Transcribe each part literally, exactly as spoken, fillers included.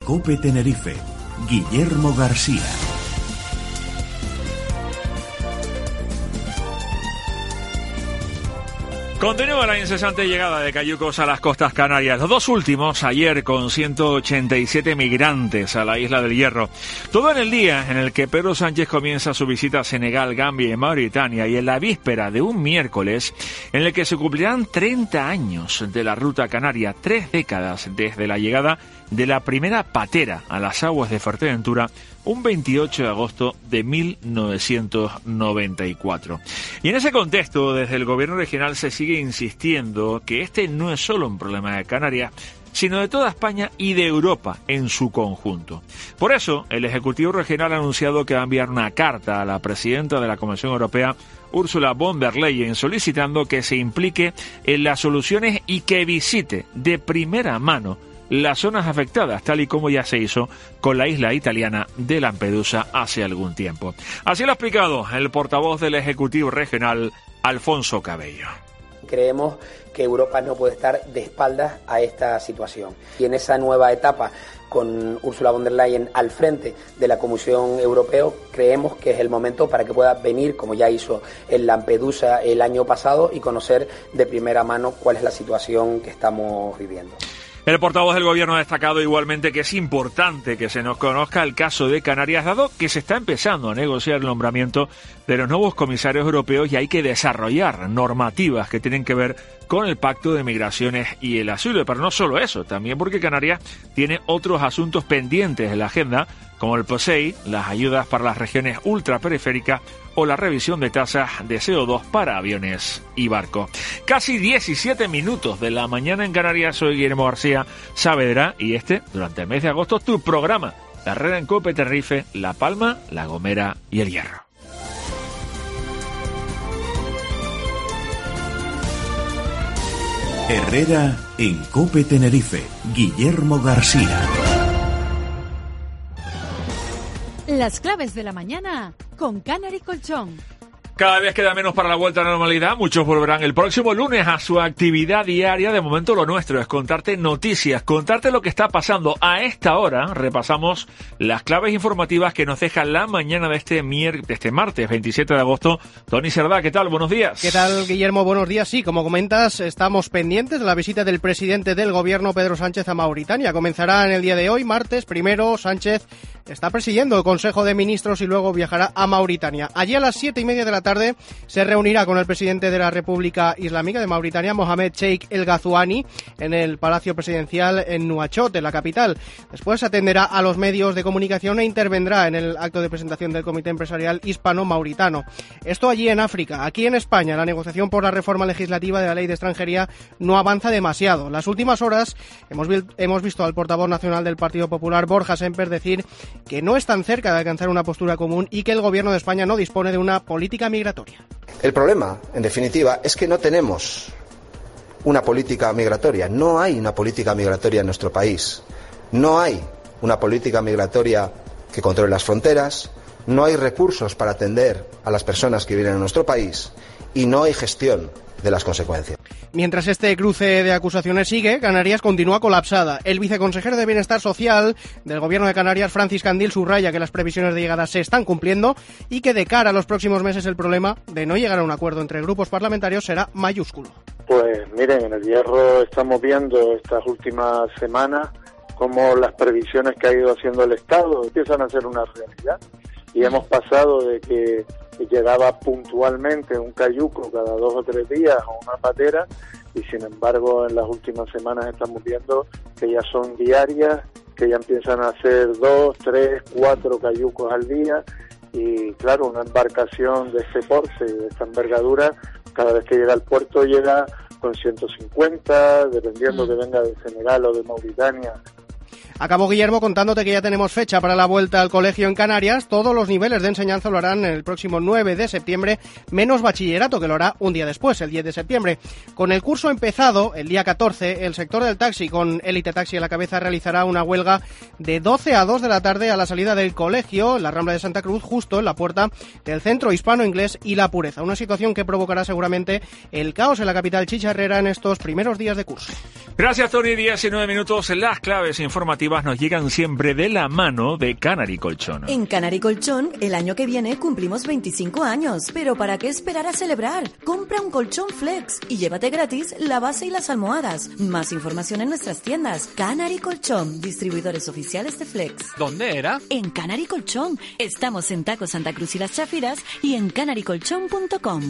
COPE Tenerife, Guillermo García. Continúa la incesante llegada de cayucos a las costas canarias. Los dos últimos ayer con ciento ochenta y siete migrantes a la isla del Hierro. Todo en el día en el que Pedro Sánchez comienza su visita a Senegal, Gambia y Mauritania, y en la víspera de un miércoles en el que se cumplirán treinta años de la ruta canaria, tres décadas desde la llegada de la primera patera a las aguas de Fuerteventura, un veintiocho de agosto de mil novecientos noventa y cuatro. Y en ese contexto, desde el gobierno regional se sigue insistiendo que este no es solo un problema de Canarias, sino de toda España y de Europa en su conjunto. Por eso, el Ejecutivo Regional ha anunciado que va a enviar una carta a la presidenta de la Comisión Europea, Ursula von der Leyen, solicitando que se implique en las soluciones y que visite de primera mano las zonas afectadas, tal y como ya se hizo con la isla italiana de Lampedusa hace algún tiempo. Así lo ha explicado el portavoz del Ejecutivo Regional, Alfonso Cabello. Creemos que Europa no puede estar de espaldas a esta situación. Y en esa nueva etapa, con Ursula von der Leyen al frente de la Comisión Europea, creemos que es el momento para que pueda venir, como ya hizo en Lampedusa el año pasado, y conocer de primera mano cuál es la situación que estamos viviendo. El portavoz del Gobierno ha destacado igualmente que es importante que se nos conozca el caso de Canarias, dado que se está empezando a negociar el nombramiento de los nuevos comisarios europeos y hay que desarrollar normativas que tienen que ver con el Pacto de Migraciones y el Asilo. Pero no solo eso, también porque Canarias tiene otros asuntos pendientes en la agenda, como el P O S E I, las ayudas para las regiones ultraperiféricas o la revisión de tasas de C O dos para aviones y barcos. Casi diecisiete minutos de la mañana en Canarias. Soy Guillermo García Saavedra y este, durante el mes de agosto, tu programa, la Herrera en COPE Tenerife, La Palma, La Gomera y El Hierro. Herrera en COPE Tenerife, Guillermo García. Las claves de la mañana con Canary Colchón. Cada vez queda menos para la vuelta a la normalidad. Muchos volverán el próximo lunes a su actividad diaria. De momento lo nuestro es contarte noticias, contarte lo que está pasando. A esta hora repasamos las claves informativas que nos deja la mañana de este, mier- de este martes veintisiete de agosto. Tony Cerdá, ¿qué tal? Buenos días. ¿Qué tal, Guillermo? Buenos días. Sí, como comentas, estamos pendientes de la visita del presidente del Gobierno, Pedro Sánchez, a Mauritania. Comenzará en el día de hoy, martes. Primero, Sánchez está presidiendo el Consejo de Ministros y luego viajará a Mauritania. Allí a las siete y media de la tarde se reunirá con el presidente de la República Islámica de Mauritania, Mohamed Cheikh El Ghazouani, en el Palacio Presidencial en Nuakchot, en la capital. Después atenderá a los medios de comunicación e intervendrá en el acto de presentación del Comité Empresarial Hispano-Mauritano. Esto allí en África. Aquí en España, la negociación por la reforma legislativa de la Ley de Extranjería no avanza demasiado. Las últimas horas hemos, vi- hemos visto al portavoz nacional del Partido Popular, Borja Semper, decir que no están cerca de alcanzar una postura común y que el Gobierno de España no dispone de una política migratoria. El problema, en definitiva, es que no tenemos una política migratoria. No hay una política migratoria en nuestro país. No hay una política migratoria que controle las fronteras. No hay recursos para atender a las personas que vienen a nuestro país. Y no hay gestión de las consecuencias. Mientras este cruce de acusaciones sigue, Canarias continúa colapsada. El viceconsejero de Bienestar Social del Gobierno de Canarias, Francis Candil, subraya que las previsiones de llegada se están cumpliendo y que de cara a los próximos meses el problema de no llegar a un acuerdo entre grupos parlamentarios será mayúsculo. Pues miren, en el Hierro estamos viendo estas últimas semanas cómo las previsiones que ha ido haciendo el Estado empiezan a ser una realidad y hemos pasado de que llegaba puntualmente un cayuco cada dos o tres días o una patera y sin embargo en las últimas semanas estamos viendo que ya son diarias, que ya empiezan a ser dos, tres, cuatro cayucos al día y claro, una embarcación de este porte, de esta envergadura, cada vez que llega al puerto llega con ciento cincuenta, dependiendo mm. que venga de Senegal o de Mauritania. Acabó Guillermo contándote que ya tenemos fecha para la vuelta al colegio en Canarias. Todos los niveles de enseñanza lo harán el próximo nueve de septiembre, menos bachillerato, que lo hará un día después, el diez de septiembre. Con el curso empezado, el día catorce, el sector del taxi, con Élite Taxi a la cabeza, realizará una huelga de doce a dos de la tarde a la salida del colegio, en la Rambla de Santa Cruz, justo en la puerta del Centro Hispano-Inglés y La Pureza. Una situación que provocará seguramente el caos en la capital chicharrera en estos primeros días de curso. Gracias, Tony. diecinueve minutos, las claves informativas deportivas nos llegan siempre de la mano de Canary Colchón. En Canary Colchón, el año que viene cumplimos veinticinco años, pero ¿para qué esperar a celebrar? Compra un colchón Flex y llévate gratis la base y las almohadas. Más información en nuestras tiendas. Canary Colchón, distribuidores oficiales de Flex. ¿Dónde era? En Canary Colchón. Estamos en Taco Santa Cruz y Las Chafiras y en canary colchón punto com.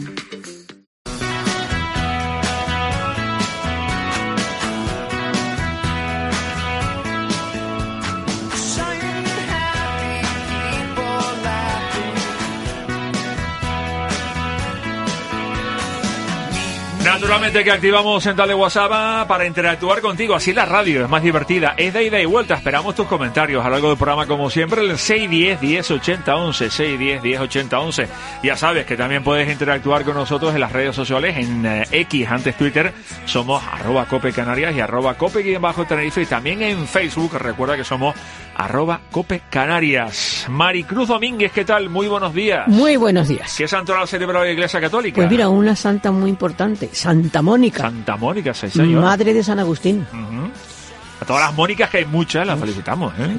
Naturalmente que activamos Central de WhatsApp para interactuar contigo, así la radio es más divertida, es de ida y vuelta. Esperamos tus comentarios a lo largo del programa como siempre, el seis uno cero, diez, ochenta, once, seis uno cero, diez, ochenta, once. Ya sabes que también puedes interactuar con nosotros en las redes sociales, en eh, X, antes Twitter, somos arroba Cope Canarias y arroba Cope-Tenerife, y también en Facebook, recuerda que somos arroba Cope Canarias. Maricruz Domínguez, ¿qué tal? Muy buenos días. Muy buenos días. ¿Qué santoral celebra la Iglesia Católica? Pues mira, una santa muy importante, Santa Mónica. Santa Mónica, sí, señor. Madre de San Agustín. Uh-huh. A todas las Mónicas, que hay muchas, las felicitamos, ¿eh?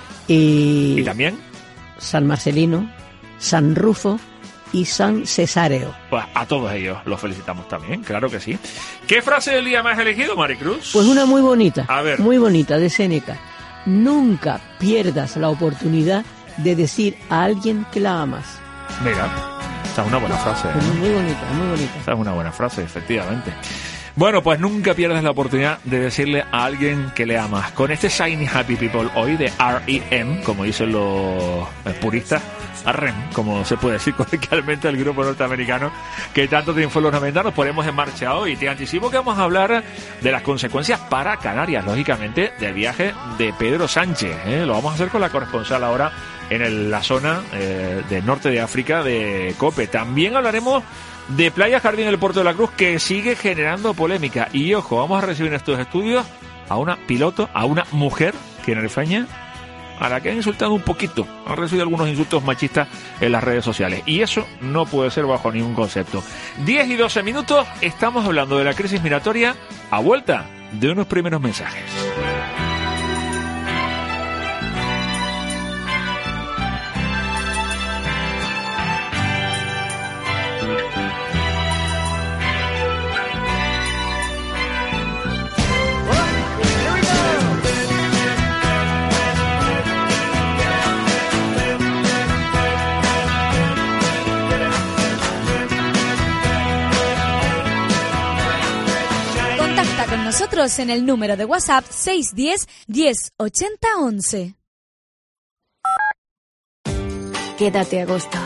Y, ¿Y también? San Marcelino, San Rufo y San Cesáreo. Pues a todos ellos los felicitamos también, claro que sí. ¿Qué frase del día más elegido, Maricruz? Pues una muy bonita. A ver. Muy bonita, de Séneca. Nunca pierdas la oportunidad de decir a alguien que la amas. Mira, esta es una buena frase, ¿eh? Muy bonita, muy bonita. Esta es una buena frase, efectivamente. Bueno, pues nunca pierdas la oportunidad de decirle a alguien que le amas. Con este Shiny Happy People hoy de R E M, como dicen los puristas, R E M, como se puede decir coloquialmente el grupo norteamericano que tanto triunfó en los noventa, nos ponemos en marcha hoy. Te anticipo que vamos a hablar de las consecuencias para Canarias, lógicamente, del viaje de Pedro Sánchez, ¿eh? Lo vamos a hacer con la corresponsal ahora en el, la zona eh, del norte de África de COPE. También hablaremos de Playa Jardín del Puerto de la Cruz, que sigue generando polémica. Y ojo, vamos a recibir en estos estudios a una piloto, a una mujer tinerfeña, a la que han insultado un poquito, han recibido algunos insultos machistas en las redes sociales, y eso no puede ser bajo ningún concepto. diez y doce minutos, estamos hablando de la crisis migratoria a vuelta de unos primeros mensajes. Nosotros en el número de WhatsApp seis uno cero, diez, ochenta, once. Quédate a gusto.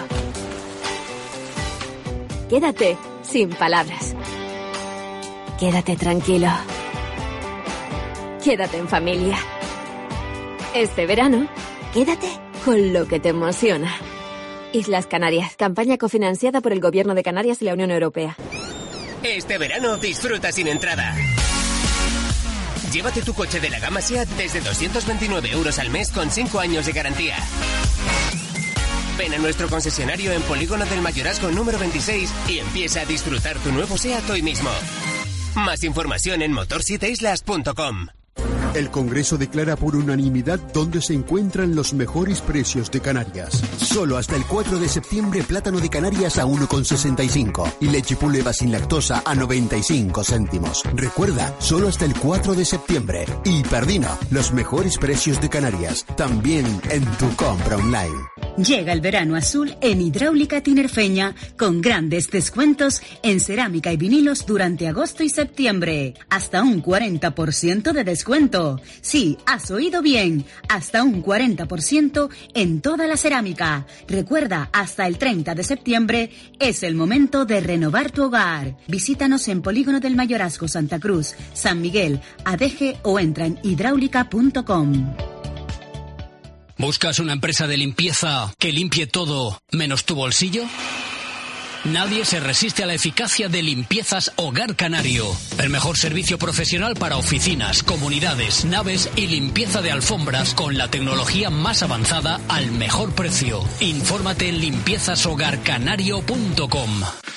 Quédate sin palabras. Quédate tranquilo. Quédate en familia. Este verano, quédate con lo que te emociona. Islas Canarias, campaña cofinanciada por el Gobierno de Canarias y la Unión Europea. Este verano disfruta sin entrada. Llévate tu coche de la gama SEAT desde doscientos veintinueve euros al mes con cinco años de garantía. Ven a nuestro concesionario en Polígono del Mayorazgo número veintiséis y empieza a disfrutar tu nuevo SEAT hoy mismo. Más información en motor siete islas punto com. El Congreso declara por unanimidad dónde se encuentran los mejores precios de Canarias. Solo hasta el cuatro de septiembre, plátano de Canarias a uno con sesenta y cinco y leche puleva sin lactosa a noventa y cinco céntimos. Recuerda, solo hasta el cuatro de septiembre. Y Perdino, los mejores precios de Canarias, también en tu compra online. Llega el verano azul en Hidráulica Tinerfeña con grandes descuentos en cerámica y vinilos durante agosto y septiembre. Hasta un cuarenta por ciento de descuento. Sí, has oído bien. Hasta un cuarenta por ciento en toda la cerámica. Recuerda, hasta el treinta de septiembre es el momento de renovar tu hogar. Visítanos en Polígono del Mayorazgo, Santa Cruz, San Miguel, Adeje o entra en hidráulica punto com. ¿Buscas una empresa de limpieza que limpie todo menos tu bolsillo? Nadie se resiste a la eficacia de Limpiezas Hogar Canario. El mejor servicio profesional para oficinas, comunidades, naves y limpieza de alfombras con la tecnología más avanzada al mejor precio. Infórmate en limpiezas hogar canario punto com.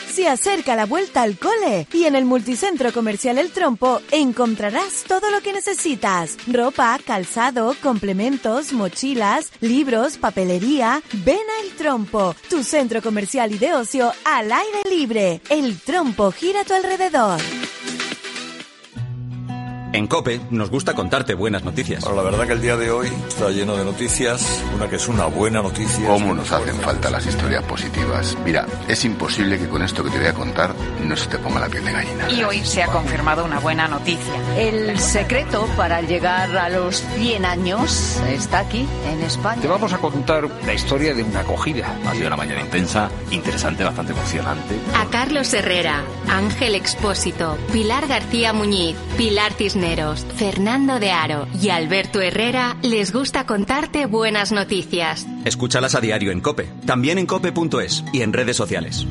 Se acerca la vuelta al cole y en el multicentro comercial El Trompo encontrarás todo lo que necesitas. Ropa, calzado, complementos, mochilas, libros, papelería. Ven a El Trompo, tu centro comercial y de ocio al aire libre. El Trompo gira a tu alrededor. En COPE nos gusta contarte buenas noticias. Bueno, la verdad que el día de hoy está lleno de noticias, una que es una buena noticia. ¿Cómo nos hacen falta las historias positivas? Mira, es imposible que con esto que te voy a contar no se te ponga la piel de gallina. Y hoy se ha confirmado una buena noticia. El secreto para llegar a los cien años está aquí, en España. Te vamos a contar la historia de una acogida. Ha sido una mañana intensa, interesante, bastante emocionante. A Carlos Herrera, Ángel Expósito, Pilar García Muñiz, Pilar Cisneros, Fernando de Aro y Alberto Herrera les gusta contarte buenas noticias. Escúchalas a diario en COPE, también en cope punto es y en redes sociales.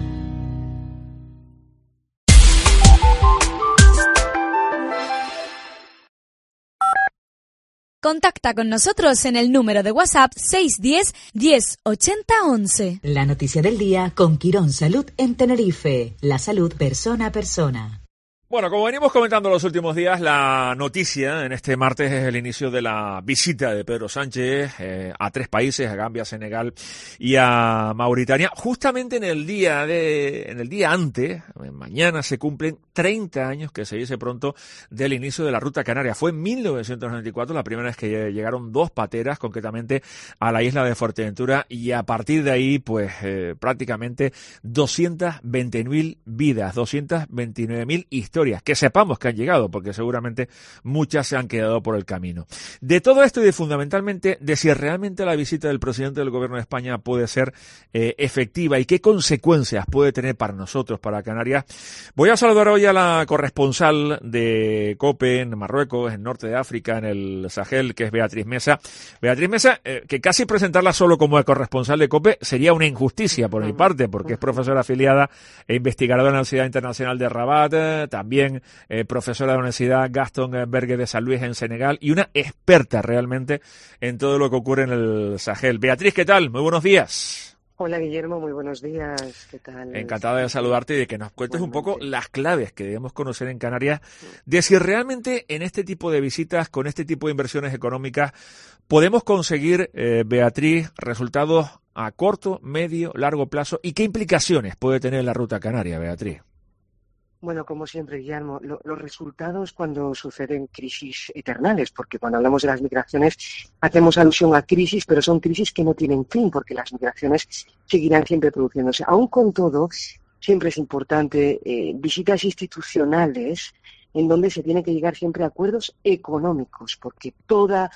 Contacta con nosotros en el número de WhatsApp seis uno cero, diez, ochenta, once. La noticia del día con Quirón Salud en Tenerife. La salud persona a persona. Bueno, como venimos comentando los últimos días, la noticia en este martes es el inicio de la visita de Pedro Sánchez eh, a tres países, a Gambia, Senegal y a Mauritania. Justamente en el día de, en el día antes, mañana se cumplen treinta años, que se dice pronto, del inicio de la Ruta Canaria. Fue en mil novecientos noventa y cuatro la primera vez que llegaron dos pateras, concretamente a la isla de Fuerteventura, y a partir de ahí, pues eh, prácticamente doscientas veinte mil vidas, doscientas veintinueve mil historias. Que sepamos que han llegado, porque seguramente muchas se han quedado por el camino. De todo esto y de fundamentalmente de si realmente la visita del presidente del Gobierno de España puede ser eh, efectiva y qué consecuencias puede tener para nosotros, para Canarias, voy a saludar hoy a la corresponsal de COPE en Marruecos, en Norte de África, en el Sahel, que es Beatriz Mesa. Beatriz Mesa, eh, que casi presentarla solo como corresponsal de COPE sería una injusticia por mi parte, porque es profesora afiliada e investigadora en la Universidad Internacional de Rabat, eh, también También eh, profesora de la Universidad Gaston Berger de San Luis en Senegal y una experta realmente en todo lo que ocurre en el Sahel. Beatriz, ¿qué tal? Muy buenos días. Hola Guillermo, muy buenos días. ¿Qué tal? Encantada de saludarte y de que nos cuentes un poco las claves que debemos conocer en Canarias de si realmente en este tipo de visitas, con este tipo de inversiones económicas, podemos conseguir, eh, Beatriz, resultados a corto, medio, largo plazo y qué implicaciones puede tener la Ruta Canaria, Beatriz. Bueno, como siempre, Guillermo, lo, los resultados cuando suceden crisis eternales, porque cuando hablamos de las migraciones hacemos alusión a crisis, pero son crisis que no tienen fin, porque las migraciones seguirán siempre produciéndose. Aún con todo, siempre es importante eh, visitas institucionales en donde se tiene que llegar siempre a acuerdos económicos, porque toda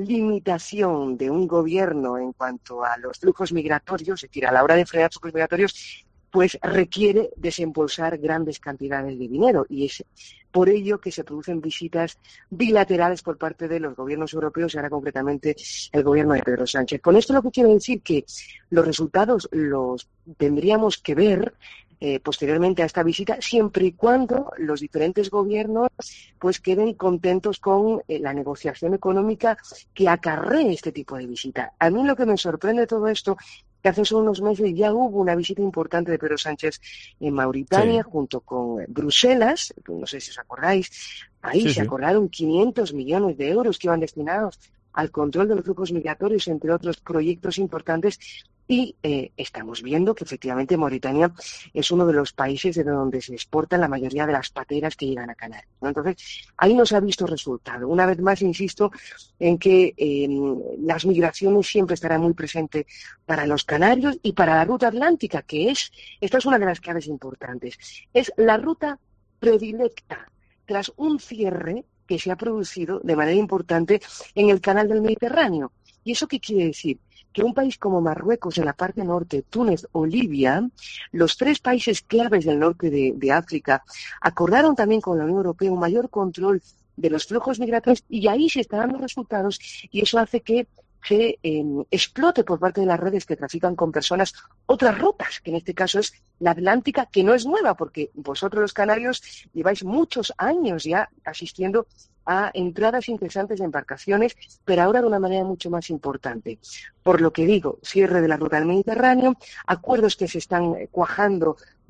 limitación de un gobierno en cuanto a los flujos migratorios, es decir, a la hora de frenar los flujos migratorios, pues requiere desembolsar grandes cantidades de dinero y es por ello que se producen visitas bilaterales por parte de los gobiernos europeos y ahora concretamente el gobierno de Pedro Sánchez. Con esto lo que quiero decir que los resultados los tendríamos que ver eh, posteriormente a esta visita siempre y cuando los diferentes gobiernos pues queden contentos con eh, la negociación económica que acarree este tipo de visita. A mí lo que me sorprende de todo esto que hace solo unos meses ya hubo una visita importante de Pedro Sánchez en Mauritania, sí, junto con Bruselas, no sé si os acordáis, ahí sí, se sí. acordaron quinientos millones de euros que iban destinados al control de los flujos migratorios, entre otros proyectos importantes, y eh, estamos viendo que efectivamente Mauritania es uno de los países de donde se exportan la mayoría de las pateras que llegan a Canarias, ¿no? Entonces, ahí nos ha visto resultado. Una vez más, insisto en que eh, las migraciones siempre estarán muy presentes para los canarios y para la ruta atlántica, que es, esta es una de las claves importantes, es la ruta predilecta tras un cierre que se ha producido de manera importante en el canal del Mediterráneo. ¿Y eso qué quiere decir? Que un país como Marruecos, en la parte norte, Túnez o Libia, los tres países claves del norte de, de África, acordaron también con la Unión Europea un mayor control de los flujos migratorios y ahí se están dando resultados y eso hace que se eh, explote por parte de las redes que trafican con personas otras rutas, que en este caso es la Atlántica, que no es nueva, porque vosotros los canarios lleváis muchos años ya asistiendo a entradas interesantes de embarcaciones, pero ahora de una manera mucho más importante. Por lo que digo, cierre de la ruta del Mediterráneo, acuerdos que se están cuajando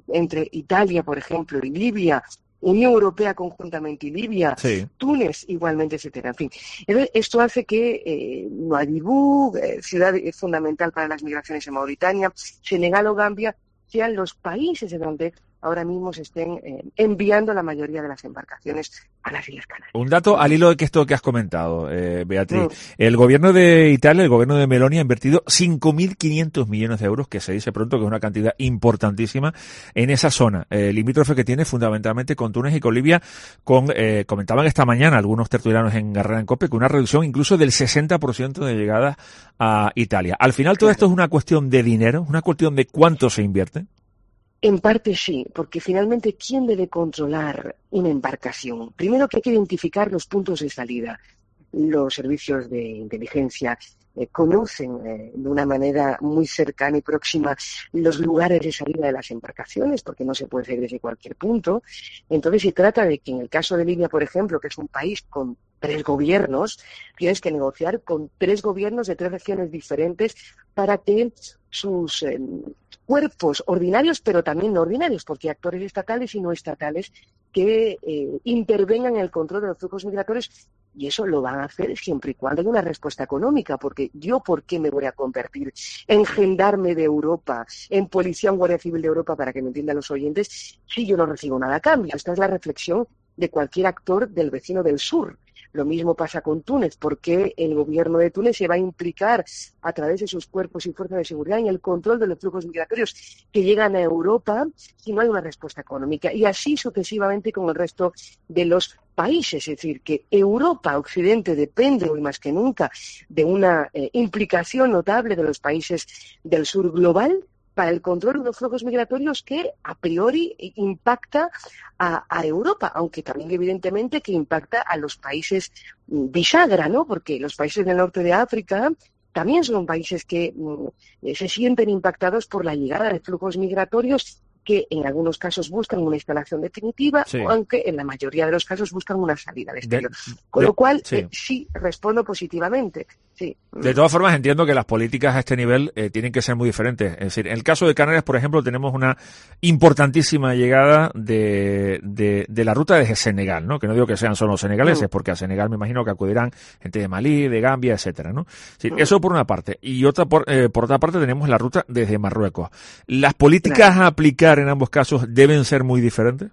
entre Italia, por ejemplo, y Libia, Unión Europea conjuntamente y Libia, sí. Túnez igualmente, etcétera. En fin, entonces, esto hace que eh, Nuadhibou, eh, ciudad fundamental para las migraciones en Mauritania, Senegal o Gambia, sean los países de donde ahora mismo se estén eh, enviando la mayoría de las embarcaciones a las Islas Canarias. Un dato al hilo de esto que has comentado, eh, Beatriz. Mm. El gobierno de Italia, el gobierno de Meloni, ha invertido cinco mil quinientos millones de euros, que se dice pronto que es una cantidad importantísima, en esa zona, eh, limítrofe que tiene fundamentalmente con Túnez y con Libia, con, eh, comentaban esta mañana algunos tertulianos en Herrera en COPE, con una reducción incluso del sesenta por ciento de llegadas a Italia. Al final todo esto es una cuestión de dinero, una cuestión de cuánto se invierte. En parte sí, porque finalmente, ¿quién debe controlar una embarcación? Primero que hay que identificar los puntos de salida. Los servicios de inteligencia eh, conocen eh, de una manera muy cercana y próxima los lugares de salida de las embarcaciones, porque no se puede hacer desde cualquier punto. Entonces se trata de que en el caso de Libia, por ejemplo, que es un país con tres gobiernos, tienes que negociar con tres gobiernos de tres regiones diferentes para que sus eh, cuerpos ordinarios, pero también no ordinarios, porque hay actores estatales y no estatales que eh, intervengan en el control de los flujos migratorios, y eso lo van a hacer siempre y cuando haya una respuesta económica, porque yo, ¿por qué me voy a convertir en gendarme de Europa, en policía o guardia civil de Europa, para que me entiendan los oyentes, si yo no recibo nada a cambio? Esta es la reflexión de cualquier actor del vecino del sur. Lo mismo pasa con Túnez, porque el gobierno de Túnez se va a implicar a través de sus cuerpos y fuerzas de seguridad en el control de los flujos migratorios que llegan a Europa si no hay una respuesta económica. Y así sucesivamente con el resto de los países. Es decir, que Europa, Occidente, depende hoy más que nunca de una eh, implicación notable de los países del sur global para el control de los flujos migratorios que a priori impacta a, a Europa, aunque también evidentemente que impacta a los países bisagra, ¿no? Porque los países del norte de África también son países que mm, se sienten impactados por la llegada de flujos migratorios que en algunos casos buscan una instalación definitiva, sí. aunque en la mayoría de los casos buscan una salida al exterior. De, Con de, lo cual, sí. Eh, sí, respondo positivamente. Sí. De todas formas, entiendo que las políticas a este nivel eh, tienen que ser muy diferentes. Es decir, en el caso de Canarias, por ejemplo, tenemos una importantísima llegada de, de, de la ruta desde Senegal, ¿no? Que no digo que sean solo senegaleses, mm. porque a Senegal me imagino que acudirán gente de Malí, de Gambia, etcétera, ¿no? Sí, mm. Eso por una parte. Y otra por, eh, por otra parte tenemos la ruta desde Marruecos. ¿Las políticas claro. a aplicar en ambos casos deben ser muy diferentes?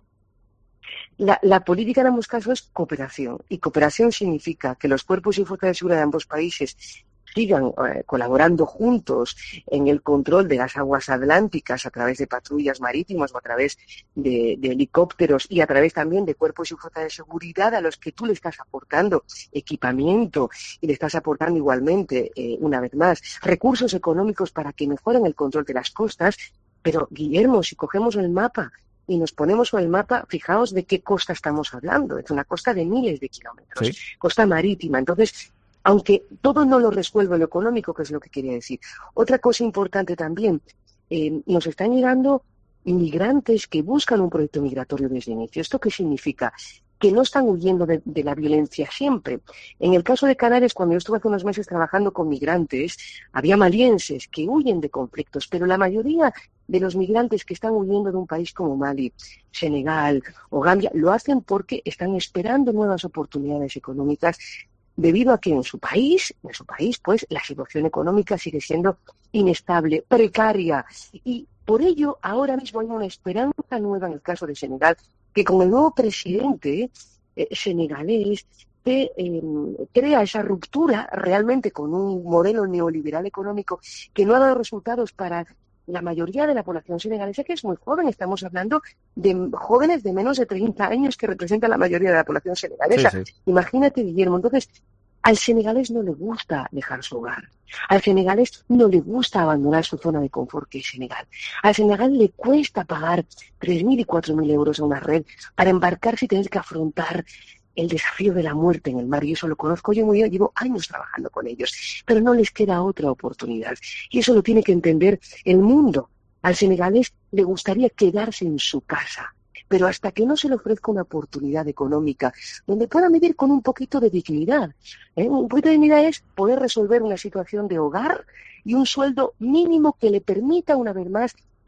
La, la política en ambos casos es cooperación, y cooperación significa que los cuerpos y fuerzas de seguridad de ambos países sigan eh, colaborando juntos en el control de las aguas atlánticas a través de patrullas marítimas o a través de, de helicópteros, y a través también de cuerpos y fuerzas de seguridad a los que tú le estás aportando equipamiento y le estás aportando igualmente, eh, una vez más, recursos económicos para que mejoren el control de las costas. Pero, Guillermo, si cogemos el mapa y nos ponemos sobre el mapa, fijaos de qué costa estamos hablando. Es una costa de miles de kilómetros, ¿sí? Costa marítima. Entonces, aunque todo no lo resuelve lo económico, que es lo que quería decir. Otra cosa importante también, eh, nos están llegando inmigrantes que buscan un proyecto migratorio desde el inicio. ¿Esto qué significa? Que no están huyendo de, de la violencia siempre. En el caso de Canarias, cuando yo estuve hace unos meses trabajando con migrantes, había malienses que huyen de conflictos, pero la mayoría de los migrantes que están huyendo de un país como Mali, Senegal o Gambia, lo hacen porque están esperando nuevas oportunidades económicas, debido a que en su país, en su país, pues, la situación económica sigue siendo inestable, precaria, y por ello ahora mismo hay una esperanza nueva en el caso de Senegal, que con el nuevo presidente eh, senegalés que eh, crea esa ruptura realmente con un modelo neoliberal económico que no ha dado resultados para la mayoría de la población senegalesa, que es muy joven. Estamos hablando de jóvenes de menos de treinta años que representan la mayoría de la población senegalesa. Sí, sí. Imagínate, Guillermo. Entonces, al senegalés no le gusta dejar su hogar. Al senegalés no le gusta abandonar su zona de confort, que es Senegal. Al Senegal le cuesta pagar tres mil y cuatro mil euros a una red para embarcarse y tener que afrontar el desafío de la muerte en el mar. Y eso lo conozco yo muy bien, llevo años trabajando con ellos. Pero no les queda otra oportunidad. Y eso lo tiene que entender el mundo. Al senegalés le gustaría quedarse en su casa, pero hasta que no se le ofrezca una oportunidad económica donde pueda vivir con un poquito de dignidad. ¿eh? Un poquito de dignidad es poder resolver una situación de hogar y un sueldo mínimo que le permita, una vez más,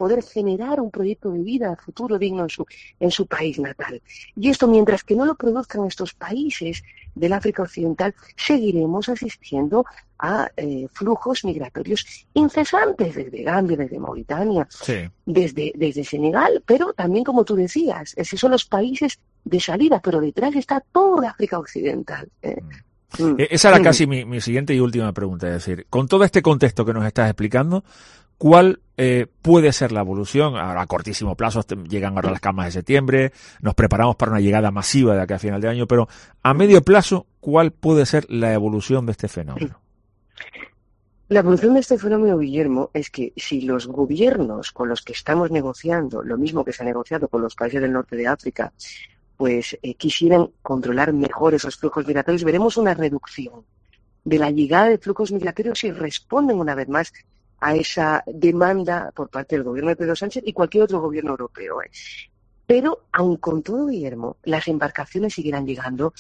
poder generar un proyecto de vida futuro digno en su, en su país natal. Y esto, mientras que no lo produzcan estos países del África Occidental, seguiremos asistiendo a eh, flujos migratorios incesantes desde Gambia, desde Mauritania, sí. desde, desde Senegal, pero también, como tú decías, esos son los países de salida, pero detrás está toda África Occidental. ¿eh? Mm. Mm. Esa era casi mi, mi siguiente y última pregunta, es decir, con todo este contexto que nos estás explicando, ¿cuál eh, puede ser la evolución? Ahora, a cortísimo plazo, llegan ahora las camas de septiembre, nos preparamos para una llegada masiva de aquí a final de año, pero a medio plazo, ¿cuál puede ser la evolución de este fenómeno? La evolución de este fenómeno, Guillermo, es que si los gobiernos con los que estamos negociando, lo mismo que se ha negociado con los países del norte de África, pues eh, quisieran controlar mejor esos flujos migratorios, veremos una reducción de la llegada de flujos migratorios y responden una vez más a esa demanda por parte del gobierno de Pedro Sánchez y cualquier otro gobierno europeo. ¿eh? Pero, aun con todo, Guillermo, las embarcaciones seguirán llegando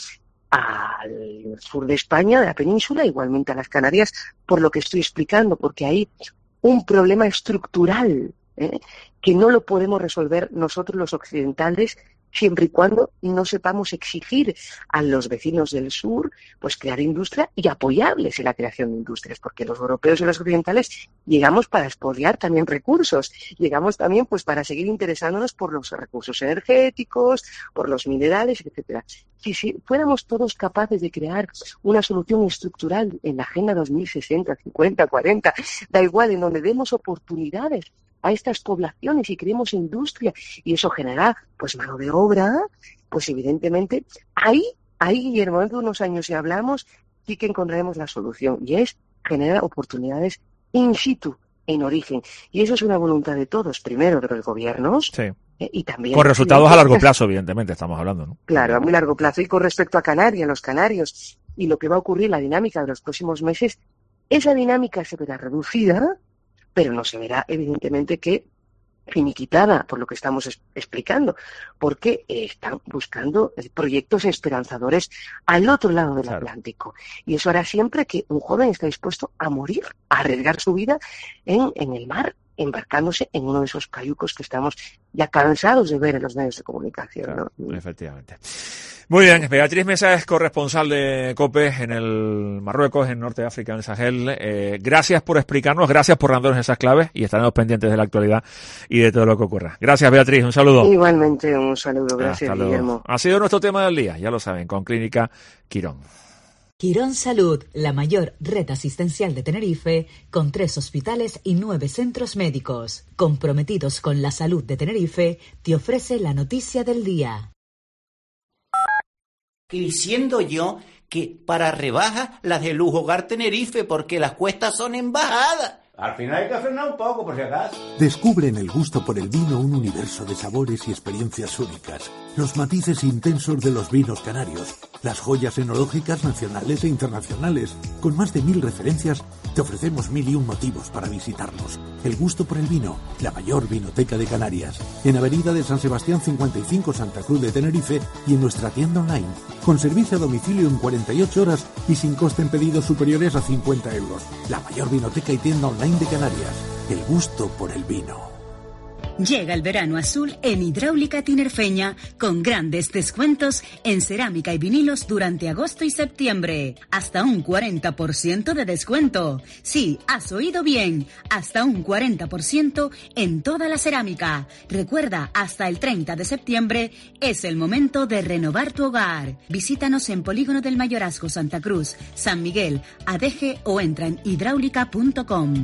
al sur de España, de la península, igualmente a las Canarias, por lo que estoy explicando, porque hay un problema estructural ¿eh? que no lo podemos resolver nosotros los occidentales siempre y cuando no sepamos exigir a los vecinos del sur pues crear industria y apoyarles en la creación de industrias, porque los europeos y los occidentales llegamos para expoliar también recursos, llegamos también pues para seguir interesándonos por los recursos energéticos, por los minerales, etcétera. Si, si fuéramos todos capaces de crear una solución estructural en la Agenda dos mil sesenta, cincuenta, cuarenta, da igual, en donde demos oportunidades a estas poblaciones y creemos industria y eso genera pues mano de obra, pues evidentemente ahí, ahí Guillermo, dentro de unos años si hablamos, sí que encontraremos la solución y es generar oportunidades in situ, en origen. Y eso es una voluntad de todos, primero de los gobiernos sí. eh, y también... Con resultados a largo plazo, evidentemente, estamos hablando, ¿no? Claro, a muy largo plazo. Y con respecto a Canarias, los canarios y lo que va a ocurrir, la dinámica de los próximos meses, esa dinámica se verá reducida, pero no se verá, evidentemente, que finiquitada, por lo que estamos es- explicando, porque eh, están buscando eh, proyectos esperanzadores al otro lado del claro. Atlántico. Y eso hará siempre que un joven está dispuesto a morir, a arriesgar su vida en, en el mar, embarcándose en uno de esos cayucos que estamos ya cansados de ver en los medios de comunicación. Claro, ¿no? Efectivamente. Muy bien, Beatriz Mesa es corresponsal de COPE en el Marruecos, en Norte de África, en el Sahel. Eh, gracias por explicarnos, gracias por darnos esas claves y estaremos pendientes de la actualidad y de todo lo que ocurra. Gracias, Beatriz, un saludo. Igualmente, un saludo, gracias, Guillermo. Ha sido nuestro tema del día, ya lo saben, con Clínica Quirón. Quirón Salud, la mayor red asistencial de Tenerife, con tres hospitales y nueve centros médicos. Comprometidos con la salud de Tenerife, te ofrece la noticia del día. Diciendo yo que para rebajas las de Lujo Hogar Tenerife, porque las cuestas son en bajada. Al final hay que frenar un poco, por si acaso. Descubre en el gusto por el vino un universo de sabores y experiencias únicas. Los matices intensos de los vinos canarios. Las joyas enológicas nacionales e internacionales. Con más de mil referencias, te ofrecemos mil y un motivos para visitarnos. El gusto por el vino, la mayor vinoteca de Canarias. En Avenida de San Sebastián cincuenta y cinco, Santa Cruz de Tenerife, y en nuestra tienda online. Con servicio a domicilio en cuarenta y ocho horas y sin coste en pedidos superiores a cincuenta euros. La mayor vinoteca y tienda online de Canarias. El gusto por el vino. Llega el verano azul en Hidráulica Tinerfeña con grandes descuentos en cerámica y vinilos durante agosto y septiembre. Hasta un cuarenta por ciento de descuento. Sí, has oído bien. Hasta un cuarenta por ciento en toda la cerámica. Recuerda, hasta el treinta de septiembre es el momento de renovar tu hogar. Visítanos en Polígono del Mayorazgo, Santa Cruz, San Miguel, Adeje o entra en hidráulica punto com.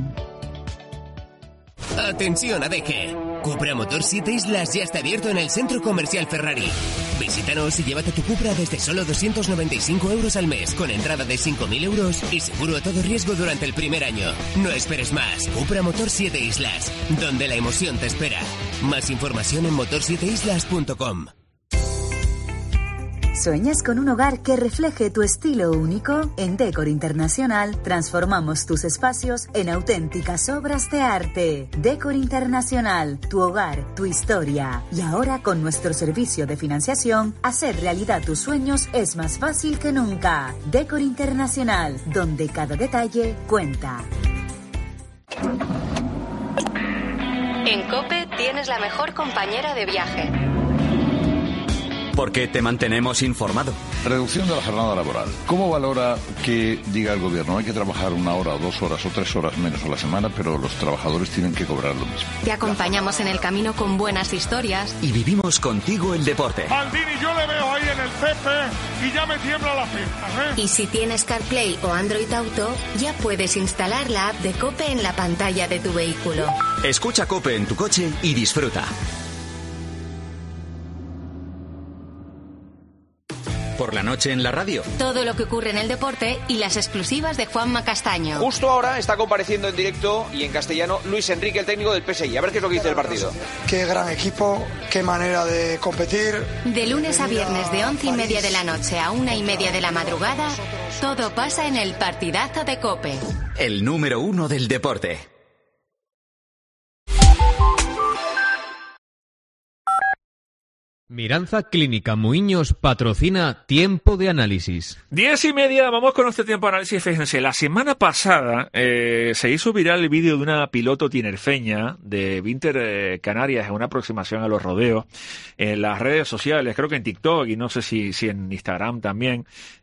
Atención, Adeje. Cupra Motor siete Islas ya está abierto en el Centro Comercial Ferrari. Visítanos y llévate tu Cupra desde solo doscientos noventa y cinco euros al mes, con entrada de cinco mil euros y seguro a todo riesgo durante el primer año. No esperes más. Cupra Motor siete Islas, donde la emoción te espera. Más información en motor siete islas punto com. ¿Sueñas con un hogar que refleje tu estilo único? En Decor Internacional transformamos tus espacios en auténticas obras de arte. Decor Internacional, tu hogar, tu historia. Y ahora con nuestro servicio de financiación, hacer realidad tus sueños es más fácil que nunca. Decor Internacional, donde cada detalle cuenta. En COPE tienes la mejor compañera de viaje. Porque te mantenemos informado. Reducción de la jornada laboral. ¿Cómo valora que diga el gobierno hay que trabajar una hora, o dos horas o tres horas menos a la semana, pero los trabajadores tienen que cobrar lo mismo? Te acompañamos en el camino con buenas historias. Y vivimos contigo el deporte. Maldini, yo le veo ahí en el césped y ya me tiembla la pierna, ¿eh? Y si tienes CarPlay o Android Auto, ya puedes instalar la app de COPE en la pantalla de tu vehículo. Escucha COPE en tu coche y disfruta. Por la noche en la radio. Todo lo que ocurre en el deporte y las exclusivas de Juanma Castaño. Justo ahora está compareciendo en directo y en castellano Luis Enrique, el técnico del P S I. A ver qué es lo que dice el partido. Qué gran equipo, qué manera de competir. De lunes a viernes de once y media de la noche a una y media de la madrugada, todo pasa en el partidazo de COPE. El número uno del deporte. Miranza Clínica Muiños patrocina Tiempo de Análisis. Diez y media, vamos con este tiempo de análisis. Fíjense, la semana pasada eh, se hizo viral el vídeo de una piloto tinerfeña de Vinter eh, Canarias en una aproximación a los rodeos en las redes sociales, creo que en TikTok y no sé si, si en Instagram también.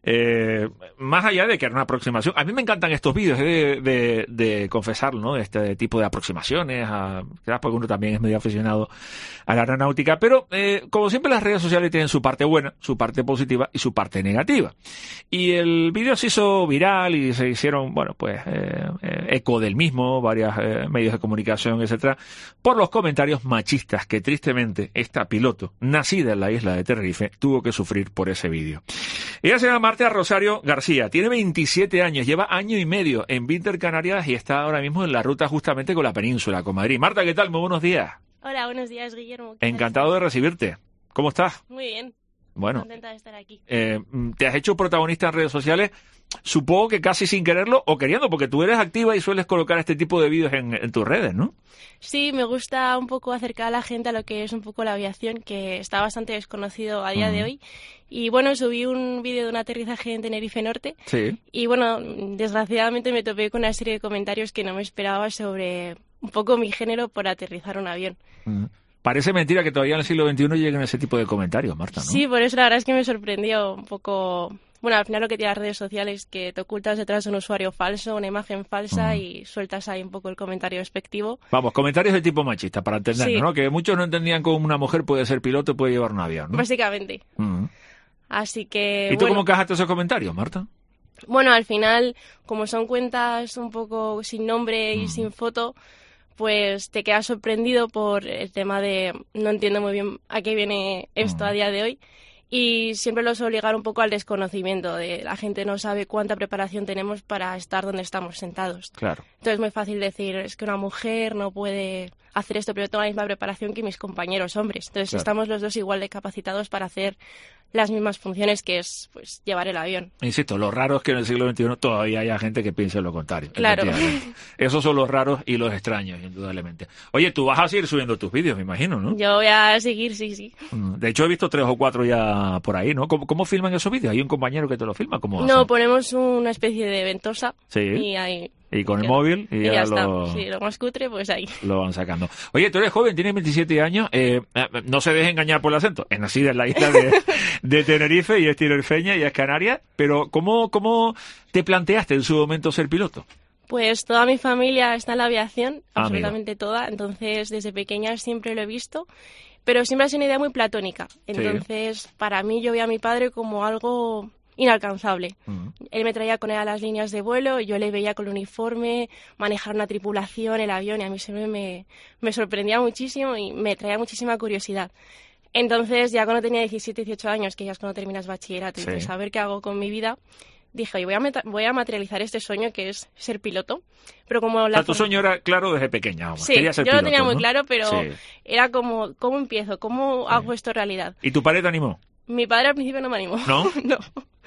Eh, más allá de que era una aproximación, a mí me encantan estos vídeos, de, de, de confesarlo, ¿no? Este tipo de aproximaciones, a, quizás porque uno también es medio aficionado a la aeronáutica, pero eh, como siempre las redes sociales tienen su parte buena, su parte positiva y su parte negativa. Y el vídeo se hizo viral y se hicieron, bueno, pues eh, eh, eco del mismo, varios eh, medios de comunicación, etcétera, por los comentarios machistas que tristemente esta piloto, nacida en la isla de Tenerife, tuvo que sufrir por ese vídeo. Ella se llama Marta Rosario García, tiene veintisiete años, lleva año y medio en Vinter Canarias y está ahora mismo en la ruta justamente con la península, con Madrid. Marta, ¿qué tal? Muy buenos días. Hola, buenos días, Guillermo. Encantado de recibirte. ¿Cómo estás? Muy bien. Bueno, contenta de estar aquí. Eh, te has hecho protagonista en redes sociales, supongo que casi sin quererlo o queriendo, porque tú eres activa y sueles colocar este tipo de vídeos en, en tus redes, ¿no? Sí, me gusta un poco acercar a la gente a lo que es un poco la aviación, que está bastante desconocido a día uh-huh. de hoy. Y bueno, subí un vídeo de un aterrizaje en Tenerife Norte. Sí. Y bueno, desgraciadamente me topé con una serie de comentarios que no me esperaba sobre un poco mi género por aterrizar un avión. Uh-huh. Parece mentira que todavía en el siglo veintiuno lleguen ese tipo de comentarios, Marta, ¿no? Sí, por eso la verdad es que me sorprendió un poco. Bueno, al final lo que tiene las redes sociales es que te ocultas detrás de un usuario falso, una imagen falsa uh-huh. y sueltas ahí un poco el comentario despectivo. Vamos, comentarios de tipo machista, para entendernos, sí. ¿no? Que muchos no entendían cómo una mujer puede ser piloto y puede llevar un avión, ¿no? Básicamente. Uh-huh. Así que, ¿Y tú bueno, cómo encajaste esos comentarios, Marta? Bueno, al final, como son cuentas un poco sin nombre y uh-huh. sin foto, pues te quedas sorprendido por el tema de no entiendo muy bien a qué viene esto uh-huh. a día de hoy. Y siempre los obligar un poco al desconocimiento, de la gente no sabe cuánta preparación tenemos para estar donde estamos sentados. Claro. Entonces es muy fácil decir, es que una mujer no puede hacer esto, pero tengo la misma preparación que mis compañeros hombres. Entonces claro. estamos los dos igual de capacitados para hacer las mismas funciones, que es pues llevar el avión. Insisto, lo raro es que en el siglo veintiuno todavía haya gente que piense lo contrario. Claro. Esos son los raros y los extraños, indudablemente. Oye, tú vas a seguir subiendo tus vídeos, me imagino, ¿no? Yo voy a seguir, sí, sí. De hecho, he visto tres o cuatro ya por ahí, ¿no? ¿Cómo, cómo filman esos vídeos? ¿Hay un compañero que te lo filma? ¿Cómo no, hacen? Ponemos una especie de ventosa sí. y ahí... Y con el móvil y, y ya, ya lo... está. Sí, lo más cutre, pues ahí. Lo van sacando. Oye, tú eres joven, tienes veintisiete años, eh, no se deje engañar por el acento. Es nacida en la isla de, de Tenerife y es tinerfeña y es canaria, pero ¿cómo, cómo te planteaste en su momento ser piloto? Pues toda mi familia está en la aviación, ah, absolutamente amigo. toda, entonces desde pequeña siempre lo he visto, pero siempre ha sido una idea muy platónica. Entonces, sí. para mí yo veía a mi padre como algo inalcanzable. Uh-huh. Él me traía con él a las líneas de vuelo, yo le veía con el uniforme, manejar una tripulación, el avión, y a mí siempre me, me sorprendía muchísimo y me traía muchísima curiosidad. Entonces, ya cuando tenía diecisiete, dieciocho años, que ya es cuando terminas bachillerato, sí. y pues a ver qué hago con mi vida, dije, oye, voy a, meta- voy a materializar este sueño que es ser piloto. Pero como la o sea, tu sueño era claro desde pequeña. Vamos. Sí, Querías ser yo piloto, lo tenía muy ¿no? claro, pero sí. era como, ¿cómo empiezo? ¿Cómo sí. hago esto realidad? ¿Y tu padre te animó? Mi padre al principio no me animó. ¿No? No.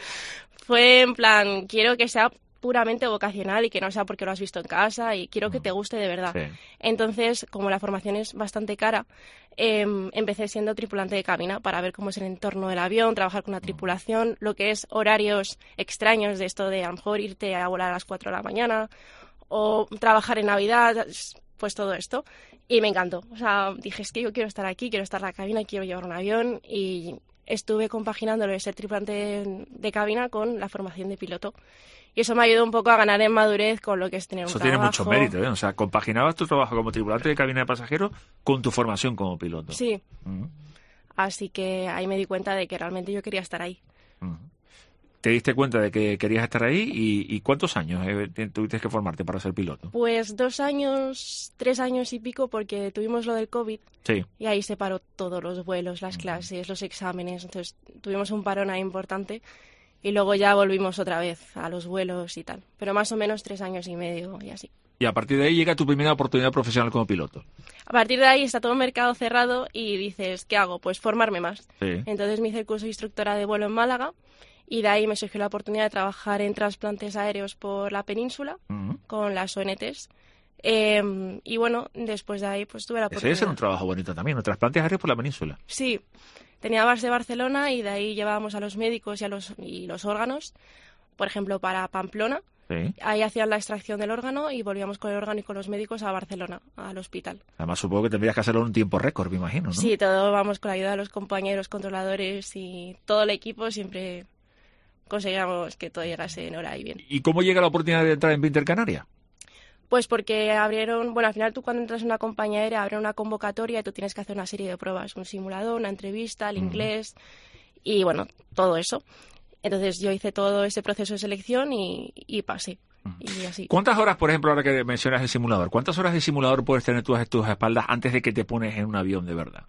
Fue en plan, quiero que sea puramente vocacional y que no sea porque lo has visto en casa y quiero que te guste de verdad. Sí. Entonces, como la formación es bastante cara, eh, empecé siendo tripulante de cabina para ver cómo es el entorno del avión, trabajar con una tripulación, lo que es horarios extraños de esto de a lo mejor irte a volar a las cuatro de la mañana o trabajar en Navidad, pues todo esto. Y me encantó. O sea, dije, es que yo quiero estar aquí, quiero estar en la cabina, quiero llevar un avión. Y estuve compaginando lo de ser tripulante de cabina con la formación de piloto. Y eso me ayudó un poco a ganar en madurez con lo que es tener un eso trabajo. Eso tiene mucho mérito, ¿eh? O sea, compaginabas tu trabajo como tripulante de cabina de pasajeros con tu formación como piloto. Sí. Uh-huh. Así que ahí me di cuenta de que realmente yo quería estar ahí. Uh-huh. ¿Te diste cuenta de que querías estar ahí? ¿Y, y cuántos años eh, tuviste que formarte para ser piloto? Pues dos años, tres años y pico, porque tuvimos lo del COVID. Sí. Y ahí se paró todos los vuelos, las clases, los exámenes. Entonces tuvimos un parón ahí importante y luego ya volvimos otra vez a los vuelos y tal. Pero más o menos tres años y medio y así. Y a partir de ahí llega tu primera oportunidad profesional como piloto. A partir de ahí está todo el mercado cerrado y dices, ¿qué hago? Pues formarme más. Sí. Entonces me hice el curso de instructora de vuelo en Málaga. Y de ahí me surgió la oportunidad de trabajar en trasplantes aéreos por la península, uh-huh. con las O N Ts. Eh, y bueno, después de ahí pues tuve la oportunidad. Ese es un trabajo bonito también, ¿no? Trasplantes aéreos por la península. Sí, tenía base de Barcelona y de ahí llevábamos a los médicos y, a los, y los órganos, por ejemplo, para Pamplona. Sí. Ahí hacían la extracción del órgano y volvíamos con el órgano y con los médicos a Barcelona, al hospital. Además supongo que tendrías que hacerlo en un tiempo récord, me imagino, ¿no? Sí, todo vamos con la ayuda de los compañeros, controladores y todo el equipo siempre conseguíamos que todo llegase en hora y bien. ¿Y cómo llega la oportunidad de entrar en Pinter Canaria? Pues porque abrieron, bueno, al final tú cuando entras en una compañía aérea abren una convocatoria y tú tienes que hacer una serie de pruebas, un simulador, una entrevista, el uh-huh. inglés y bueno, todo eso. Entonces yo hice todo ese proceso de selección y, y pasé. Uh-huh. Y así. ¿Cuántas horas, por ejemplo, ahora que mencionas el simulador, cuántas horas de simulador puedes tener tú a tus espaldas antes de que te pones en un avión de verdad?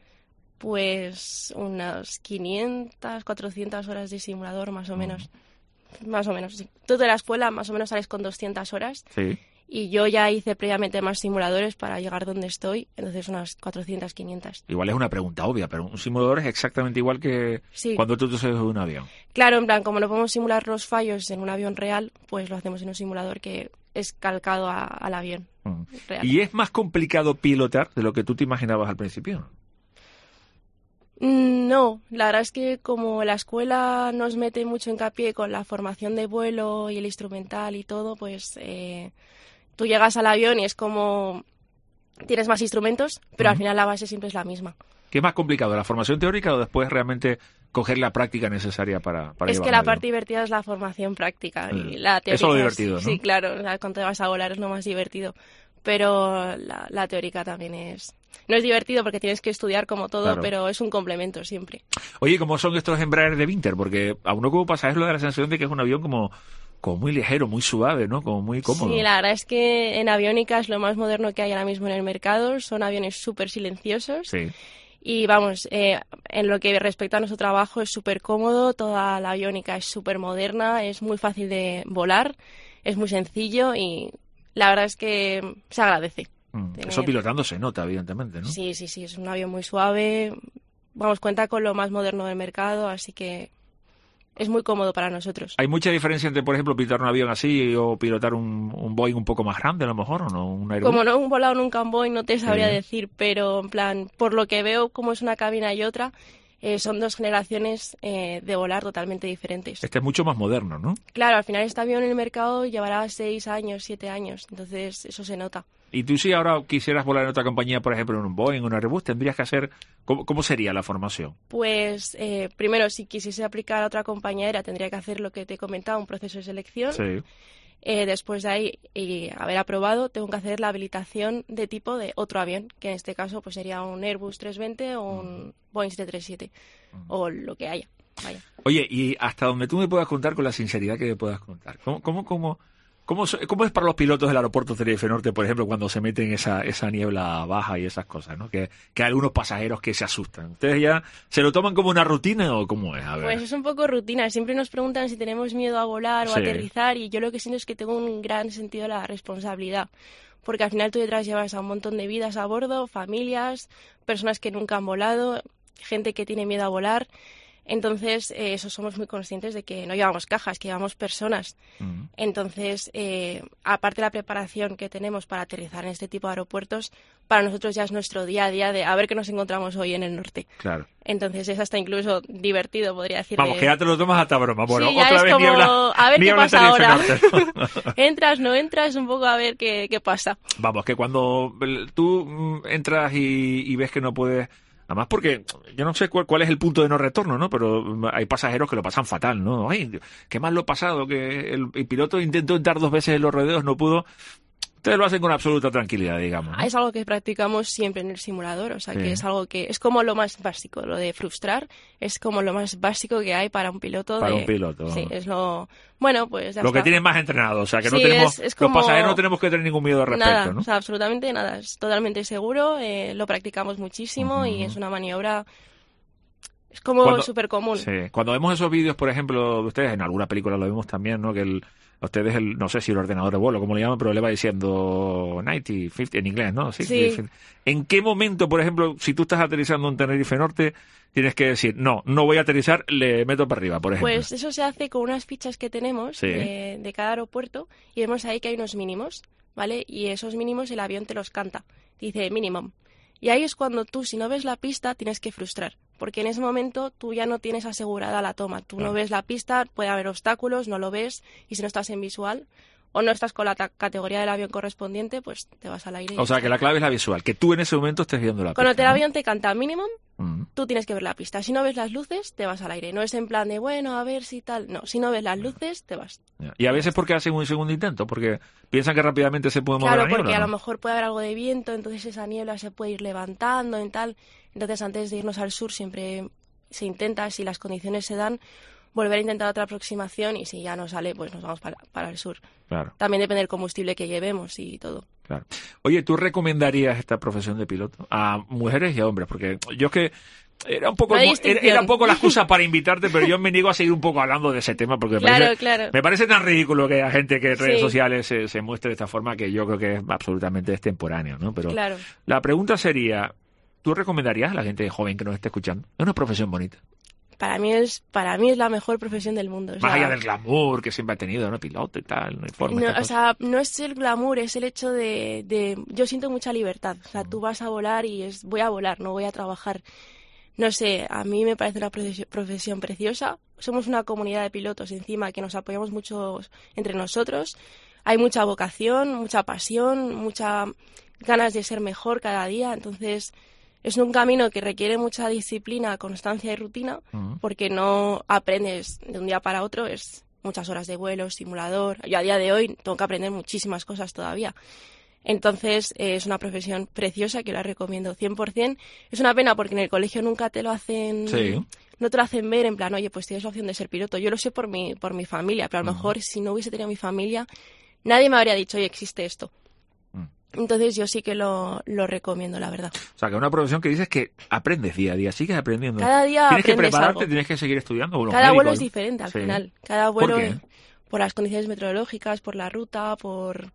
Pues unas quinientas, cuatrocientas horas de simulador, más o menos. Uh-huh. Más o menos, sí. Tú de la escuela más o menos sales con doscientas horas. Sí. Y yo ya hice previamente más simuladores para llegar donde estoy, entonces unas cuatrocientas, quinientas. Igual es una pregunta obvia, pero un simulador es exactamente igual que sí. cuando tú te subes a un avión. Claro, en plan, como no podemos simular los fallos en un avión real, pues lo hacemos en un simulador que es calcado a, al avión uh-huh. real. ¿Y es más complicado pilotar de lo que tú te imaginabas al principio? No, la verdad es que como la escuela nos mete mucho hincapié con la formación de vuelo y el instrumental y todo, pues eh, tú llegas al avión y es como tienes más instrumentos, pero uh-huh. al final la base siempre es la misma. ¿Qué es más complicado, la formación teórica o después realmente coger la práctica necesaria para, para Es que la parte divertida es la formación práctica uh-huh. y la teórica. Eso es lo divertido, es, ¿no? Sí, claro, cuando te vas a volar es lo más divertido. Pero la, la teórica también es... No es divertido porque tienes que estudiar como todo, claro. pero es un complemento siempre. Oye, ¿cómo son estos Embraer de Pinter? Porque a uno como pasajero le da la sensación de que es un avión como, como muy ligero, muy suave, ¿no? Como muy cómodo. Sí, la verdad es que en aviónica es lo más moderno que hay ahora mismo en el mercado. Son aviones súper silenciosos. Sí. Y vamos, eh, en lo que respecta a nuestro trabajo es súper cómodo. Toda la aviónica es súper moderna, es muy fácil de volar, es muy sencillo y... La verdad es que se agradece. Mm, tener... Eso pilotando se nota, evidentemente, ¿no? Sí, sí, sí. Es un avión muy suave. Vamos, cuenta con lo más moderno del mercado, así que es muy cómodo para nosotros. ¿Hay mucha diferencia entre, por ejemplo, pilotar un avión así o pilotar un, un Boeing un poco más grande, a lo mejor, o no? Un Airbus? Como no he volado nunca un Boeing, no te sabría sí. decir, pero en plan, por lo que veo, como es una cabina y otra... Eh, son dos generaciones eh, de volar totalmente diferentes. Este es mucho más moderno, ¿no? Claro, al final este avión en el mercado llevará seis años, siete años, entonces eso se nota. Y tú si ahora quisieras volar en otra compañía, por ejemplo en un Boeing, en un Airbus, tendrías que hacer... ¿Cómo, cómo sería la formación? Pues eh, primero, si quisiese aplicar a otra compañía aérea, tendría que hacer lo que te he comentado, un proceso de selección. Sí. Eh, después de ahí, y haber aprobado, tengo que hacer la habilitación de tipo de otro avión, que en este caso pues sería un Airbus trescientos veinte o un Boeing siete treinta y siete, uh-huh. o lo que haya. Vaya. Oye, y hasta donde tú me puedas contar con la sinceridad que me puedas contar, ¿cómo, cómo, cómo, cómo, cómo es para los pilotos del aeropuerto Tenerife Norte, por ejemplo, cuando se meten esa, esa niebla baja y esas cosas, ¿no? Que, que hay algunos pasajeros que se asustan. ¿Ustedes ya se lo toman como una rutina o cómo es? A ver. Pues es un poco rutina. Siempre nos preguntan si tenemos miedo a volar o sí. a aterrizar y yo lo que siento es que tengo un gran sentido de la responsabilidad. Porque al final tú detrás llevas a un montón de vidas a bordo, familias, personas que nunca han volado, gente que tiene miedo a volar. Entonces, eh, eso somos muy conscientes de que no llevamos cajas, que llevamos personas. Mm. Entonces, eh, aparte de la preparación que tenemos para aterrizar en este tipo de aeropuertos, para nosotros ya es nuestro día a día de a ver qué nos encontramos hoy en el norte. Claro. Entonces, es hasta incluso divertido, podría decir. Vamos, de... que ya te lo tomas hasta broma. Bueno, sí, otra es vez como, niebla. A ver niebla qué pasa ahora. ¿no? Entras, no entras, un poco a ver qué, qué pasa. Vamos, que cuando tú entras y, y ves que no puedes... Además, porque yo no sé cuál, cuál es el punto de no retorno, ¿no? Pero hay pasajeros que lo pasan fatal, ¿no? Ay, qué mal lo he pasado, que el, el piloto intentó entrar dos veces en los rodeos, no pudo. Ustedes lo hacen con absoluta tranquilidad, digamos, ¿no? Es algo que practicamos siempre en el simulador, o sea, sí. que es algo que es como lo más básico, lo de frustrar es como lo más básico que hay para un piloto. Para de... un piloto. Sí, es lo... Bueno, pues ya Lo está. que tienen más entrenado, o sea, que sí, no tenemos... Es, es como... Los pasajeros no tenemos que tener ningún miedo al respecto, nada, ¿no? O sea, absolutamente nada, es totalmente seguro, eh, lo practicamos muchísimo uh-huh. y es una maniobra... Es como súper común. Sí, cuando vemos esos vídeos, por ejemplo, de ustedes, en alguna película lo vemos también, ¿no? Que el, a ustedes, el, no sé si el ordenador de vuelo, como le llaman, pero le va diciendo noventa, cincuenta en inglés, ¿no? Sí. sí. ¿En qué momento, por ejemplo, si tú estás aterrizando en Tenerife Norte, tienes que decir, no, no voy a aterrizar, le meto para arriba, por ejemplo? Pues eso se hace con unas fichas que tenemos sí. de, de cada aeropuerto y vemos ahí que hay unos mínimos, ¿vale? Y esos mínimos el avión te los canta. Dice minimum. Y ahí es cuando tú, si no ves la pista, tienes que frustrar. Porque en ese momento tú ya no tienes asegurada la toma. Tú claro. no ves la pista, puede haber obstáculos, no lo ves. Y si no estás en visual o no estás con la ta- categoría del avión correspondiente, pues te vas al aire. O sea, que la clave es la visual. Que tú en ese momento estés viendo la Cuando pista. Cuando el ¿no? avión te canta minimum, mm. tú tienes que ver la pista. Si no ves las luces, te vas al aire. No es en plan de, bueno, a ver si tal. No, si no ves las luces, te vas. Y a veces porque hacen un segundo intento, porque piensan que rápidamente se puede mover claro, la niebla. Claro, porque ¿no? a lo mejor puede haber algo de viento, entonces esa niebla se puede ir levantando y tal. Entonces, antes de irnos al sur, siempre se intenta, si las condiciones se dan, volver a intentar otra aproximación y si ya no sale, pues nos vamos para, para el sur. Claro. También depende del combustible que llevemos y todo. Claro. Oye, ¿tú recomendarías esta profesión de piloto a mujeres y a hombres? Porque yo es que era un poco no era, era un poco la excusa para invitarte, pero yo me niego a seguir un poco hablando de ese tema porque me, claro, parece, claro. me parece tan ridículo que a gente que en redes sí. sociales se, se muestre de esta forma que yo creo que es absolutamente extemporáneo, ¿no? Pero claro. la pregunta sería, ¿tú recomendarías a la gente joven que nos esté escuchando? Es una profesión bonita. Para mí es para mí es la mejor profesión del mundo. O Más sea, allá del glamour que siempre ha tenido, ¿no? Piloto y tal, uniforme. No, o sea, no es el glamour, es el hecho de, de... Yo siento mucha libertad. O sea, tú vas a volar y es voy a volar, no voy a trabajar. No sé, a mí me parece una profesión preciosa. Somos una comunidad de pilotos encima que nos apoyamos mucho entre nosotros. Hay mucha vocación, mucha pasión, muchas ganas de ser mejor cada día. Entonces... Es un camino que requiere mucha disciplina, constancia y rutina, uh-huh. porque no aprendes de un día para otro, es muchas horas de vuelo, simulador. Yo a día de hoy tengo que aprender muchísimas cosas todavía. Entonces eh, es una profesión preciosa que la recomiendo cien por ciento. Es una pena porque en el colegio nunca te lo hacen... Sí. No te lo hacen ver en plan, oye, pues tienes la opción de ser piloto. Yo lo sé por mi, por mi familia, pero a lo uh-huh. mejor si no hubiese tenido mi familia, nadie me habría dicho, oye, existe esto. Entonces yo sí que lo, lo recomiendo, la verdad. O sea, que es una profesión que dices que aprendes día a día, sigues aprendiendo. Cada día tienes que aprendes prepararte, algo. Tienes que seguir estudiando. Cada médicos, vuelo es diferente al sí. final. Cada vuelo, ¿Por qué? Por las condiciones meteorológicas, por la ruta, por...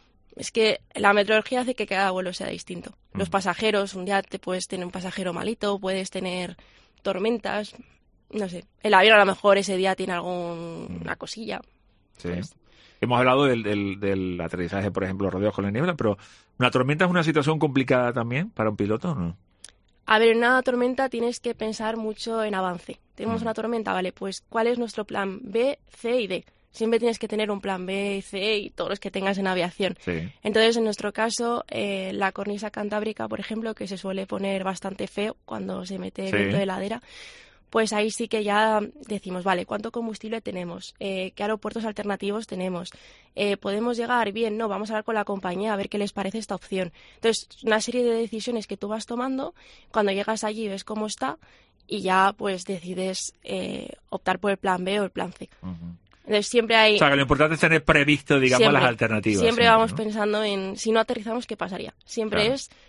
Es que la meteorología hace que cada vuelo sea distinto. Mm. Los pasajeros, un día te puedes tener un pasajero malito, puedes tener tormentas, no sé. El avión a lo mejor ese día tiene alguna mm. cosilla. Sí. Pues, hemos hablado del, del, del aterrizaje, por ejemplo, rodeos con la niebla, pero ¿una tormenta es una situación complicada también para un piloto o no? A ver, en una tormenta tienes que pensar mucho en avance. Tenemos mm. una tormenta, vale, pues ¿cuál es nuestro plan B, C y D? Siempre tienes que tener un plan B, C y todos los que tengas en aviación. Sí. Entonces, en nuestro caso, eh, la cornisa cantábrica, por ejemplo, que se suele poner bastante feo cuando se mete sí. viento de ladera, pues ahí sí que ya decimos, vale, ¿cuánto combustible tenemos? Eh, ¿Qué aeropuertos alternativos tenemos? Eh, ¿Podemos llegar? Bien, no, vamos a hablar con la compañía a ver qué les parece esta opción. Entonces, una serie de decisiones que tú vas tomando, cuando llegas allí ves cómo está y ya pues decides eh, optar por el plan B o el plan C. Uh-huh. Entonces, siempre hay... O sea, que lo importante es tener previsto, digamos, siempre, las alternativas. Siempre, siempre vamos ¿no? pensando en, si no aterrizamos, ¿qué pasaría? Siempre claro. es...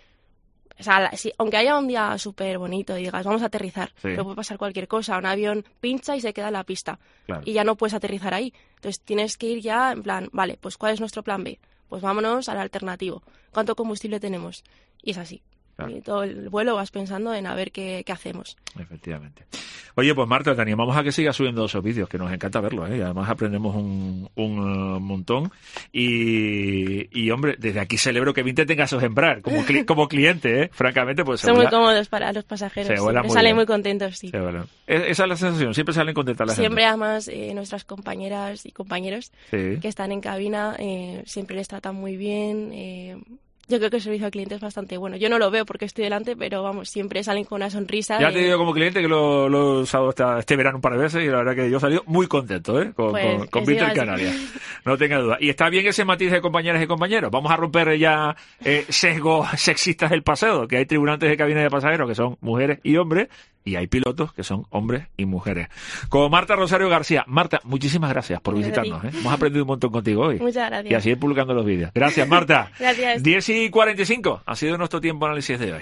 O sea, si, aunque haya un día súper bonito y digas, vamos a aterrizar, sí. pero puede pasar cualquier cosa. Un avión pincha y se queda en la pista. Claro. Y ya no puedes aterrizar ahí. Entonces tienes que ir ya en plan, vale, pues ¿cuál es nuestro plan B? Pues vámonos al alternativo. ¿Cuánto combustible tenemos? Y es así. Claro. Y todo el vuelo vas pensando en a ver qué, qué hacemos. Efectivamente. Oye, pues Marta, te animamos a que sigas subiendo esos vídeos, que nos encanta verlos, ¿eh? Y además aprendemos un, un uh, montón. Y, y, hombre, desde aquí celebro que Vinted tenga esos Embraer como, cli como cliente, ¿eh? Francamente, pues... Son muy cómodos para los pasajeros. Se vuela muy salen bien. muy contentos, sí. Esa es la sensación, siempre salen contentas las Siempre, gente. además, eh, nuestras compañeras y compañeros sí. que están en cabina eh, siempre les tratan muy bien. Eh, yo creo que el servicio al cliente es bastante bueno. Yo no lo veo porque estoy delante, pero vamos, siempre salen con una sonrisa. Ya de... te digo como cliente que lo, lo he usado hasta este verano un par de veces y la verdad que yo he salido muy contento, ¿eh? Con, pues, con, con sí, Vinted Canarias. No tenga duda. Y está bien ese matiz de compañeras y compañeros. Vamos a romper ya eh, sesgos sexistas del pasado, que hay tripulantes de cabina de pasajeros que son mujeres y hombres, y hay pilotos que son hombres y mujeres. Con Marta Rosario García. Marta, muchísimas gracias por Gracias visitarnos, ¿eh? Hemos aprendido un montón contigo hoy. Muchas gracias. Y a seguir publicando los vídeos. Gracias, Marta. Gracias. diez y cuarenta y cinco ha sido nuestro tiempo de análisis de hoy.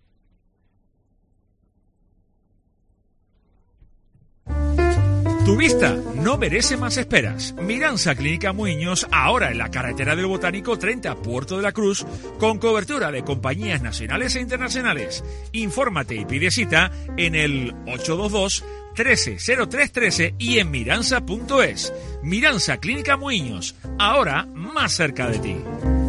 Tu vista no merece más esperas. Miranza Clínica Muñoz, ahora en la carretera del Botánico treinta, Puerto de la Cruz, con cobertura de compañías nacionales e internacionales. Infórmate y pide cita en el ocho dos dos, trece cero tres trece y en miranza punto es. Miranza Clínica Muñoz, ahora más cerca de ti.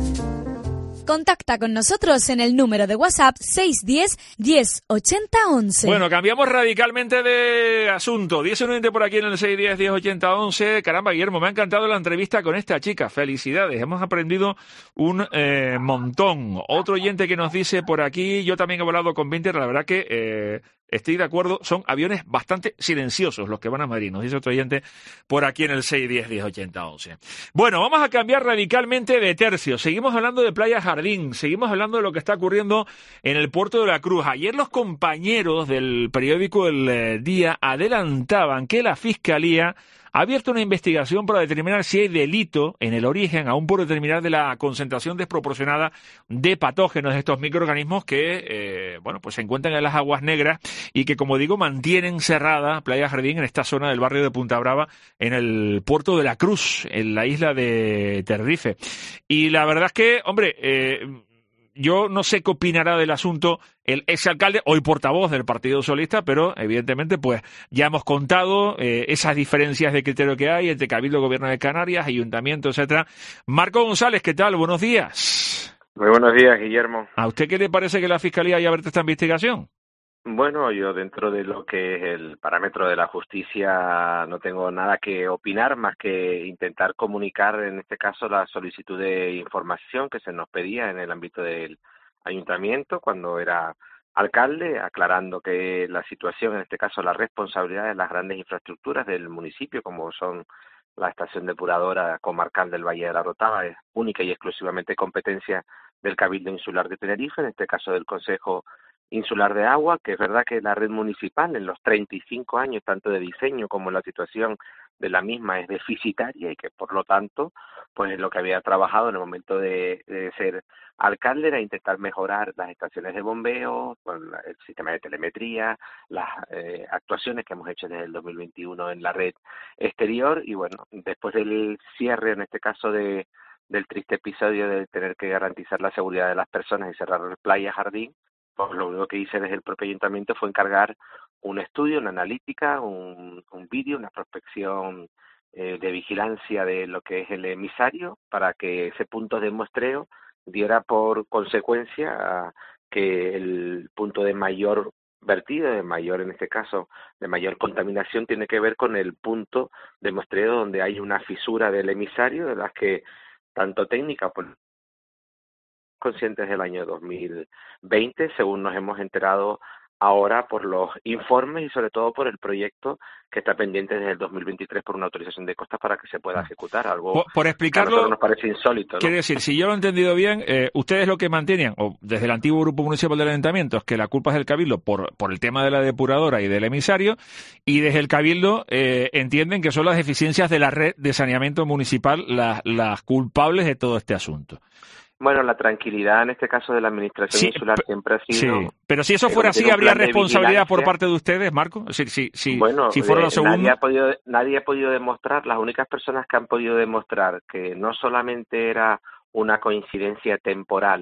Contacta con nosotros en el número de WhatsApp seis uno cero, diez ochenta once. Bueno, cambiamos radicalmente de asunto. diez uno veinte por aquí en el seis uno cero, diez ochenta once. Caramba, Guillermo, me ha encantado la entrevista con esta chica. Felicidades, hemos aprendido un eh, montón. Otro oyente que nos dice por aquí, yo también he volado con Vinted, la verdad que... Eh, estoy de acuerdo, son aviones bastante silenciosos los que van a Madrid, nos dice otro oyente por aquí en el seis uno cero, diez ochenta once. Bueno, vamos a cambiar radicalmente de tercio. Seguimos hablando de Playa Jardín, seguimos hablando de lo que está ocurriendo en el Puerto de la Cruz. Ayer los compañeros del periódico El eh, Día adelantaban que la Fiscalía ha abierto una investigación para determinar si hay delito en el origen, aún por determinar, de la concentración desproporcionada de patógenos de estos microorganismos que, eh, bueno, pues se encuentran en las aguas negras y que, como digo, mantienen cerrada Playa Jardín en esta zona del barrio de Punta Brava, en el Puerto de la Cruz, en la isla de Tenerife. Y la verdad es que, hombre, eh, yo no sé qué opinará del asunto el exalcalde, hoy portavoz del Partido Socialista, pero evidentemente pues ya hemos contado eh, esas diferencias de criterio que hay entre Cabildo, Gobierno de Canarias, Ayuntamiento, etcétera. Marco González, ¿qué tal? Buenos días. Muy buenos días, Guillermo. ¿A usted qué le parece que la Fiscalía haya abierto esta investigación? Bueno, yo dentro de lo que es el parámetro de la justicia no tengo nada que opinar más que intentar comunicar en este caso la solicitud de información que se nos pedía en el ámbito del ayuntamiento cuando era alcalde, aclarando que la situación, en este caso la responsabilidad de las grandes infraestructuras del municipio, como son la estación depuradora comarcal del Valle de la Rotava, es única y exclusivamente competencia del Cabildo Insular de Tenerife, en este caso del Consejo Insular de Agua, que es verdad que la red municipal en los treinta y cinco años, tanto de diseño como la situación de la misma, es deficitaria y que por lo tanto, pues lo que había trabajado en el momento de, de ser alcalde era intentar mejorar las estaciones de bombeo, bueno, el sistema de telemetría, las eh, actuaciones que hemos hecho desde el dos mil veintiuno en la red exterior y bueno, después del cierre, en este caso de del triste episodio de tener que garantizar la seguridad de las personas y cerrar Playa Jardín, pues lo único que hice desde el propio ayuntamiento fue encargar un estudio, una analítica, un, un vídeo, una prospección eh, de vigilancia de lo que es el emisario para que ese punto de muestreo diera por consecuencia que el punto de mayor vertido, de mayor, en este caso, de mayor contaminación, tiene que ver con el punto de muestreo donde hay una fisura del emisario, de las que tanto técnica por conscientes del año dos mil veinte, según nos hemos enterado ahora por los informes y sobre todo por el proyecto que está pendiente desde el dos mil veintitrés por una autorización de costas para que se pueda ejecutar, algo por, por explicarlo, que a nosotros nos parece insólito, ¿no? Quiere decir, si yo lo he entendido bien, eh, ustedes lo que mantenían, o desde el antiguo Grupo Municipal del Ayuntamiento, es que la culpa es del Cabildo por, por el tema de la depuradora y del emisario, y desde el Cabildo eh, entienden que son las deficiencias de la red de saneamiento municipal las, las culpables de todo este asunto. Bueno, la tranquilidad en este caso de la administración sí, insular siempre ha sido... Sí, pero si eso fuera así, ¿habría responsabilidad por parte de ustedes, Marco? Si, si, si, bueno, si fuera eh, lo segundo... nadie, ha podido, nadie ha podido demostrar, las únicas personas que han podido demostrar que no solamente era una coincidencia temporal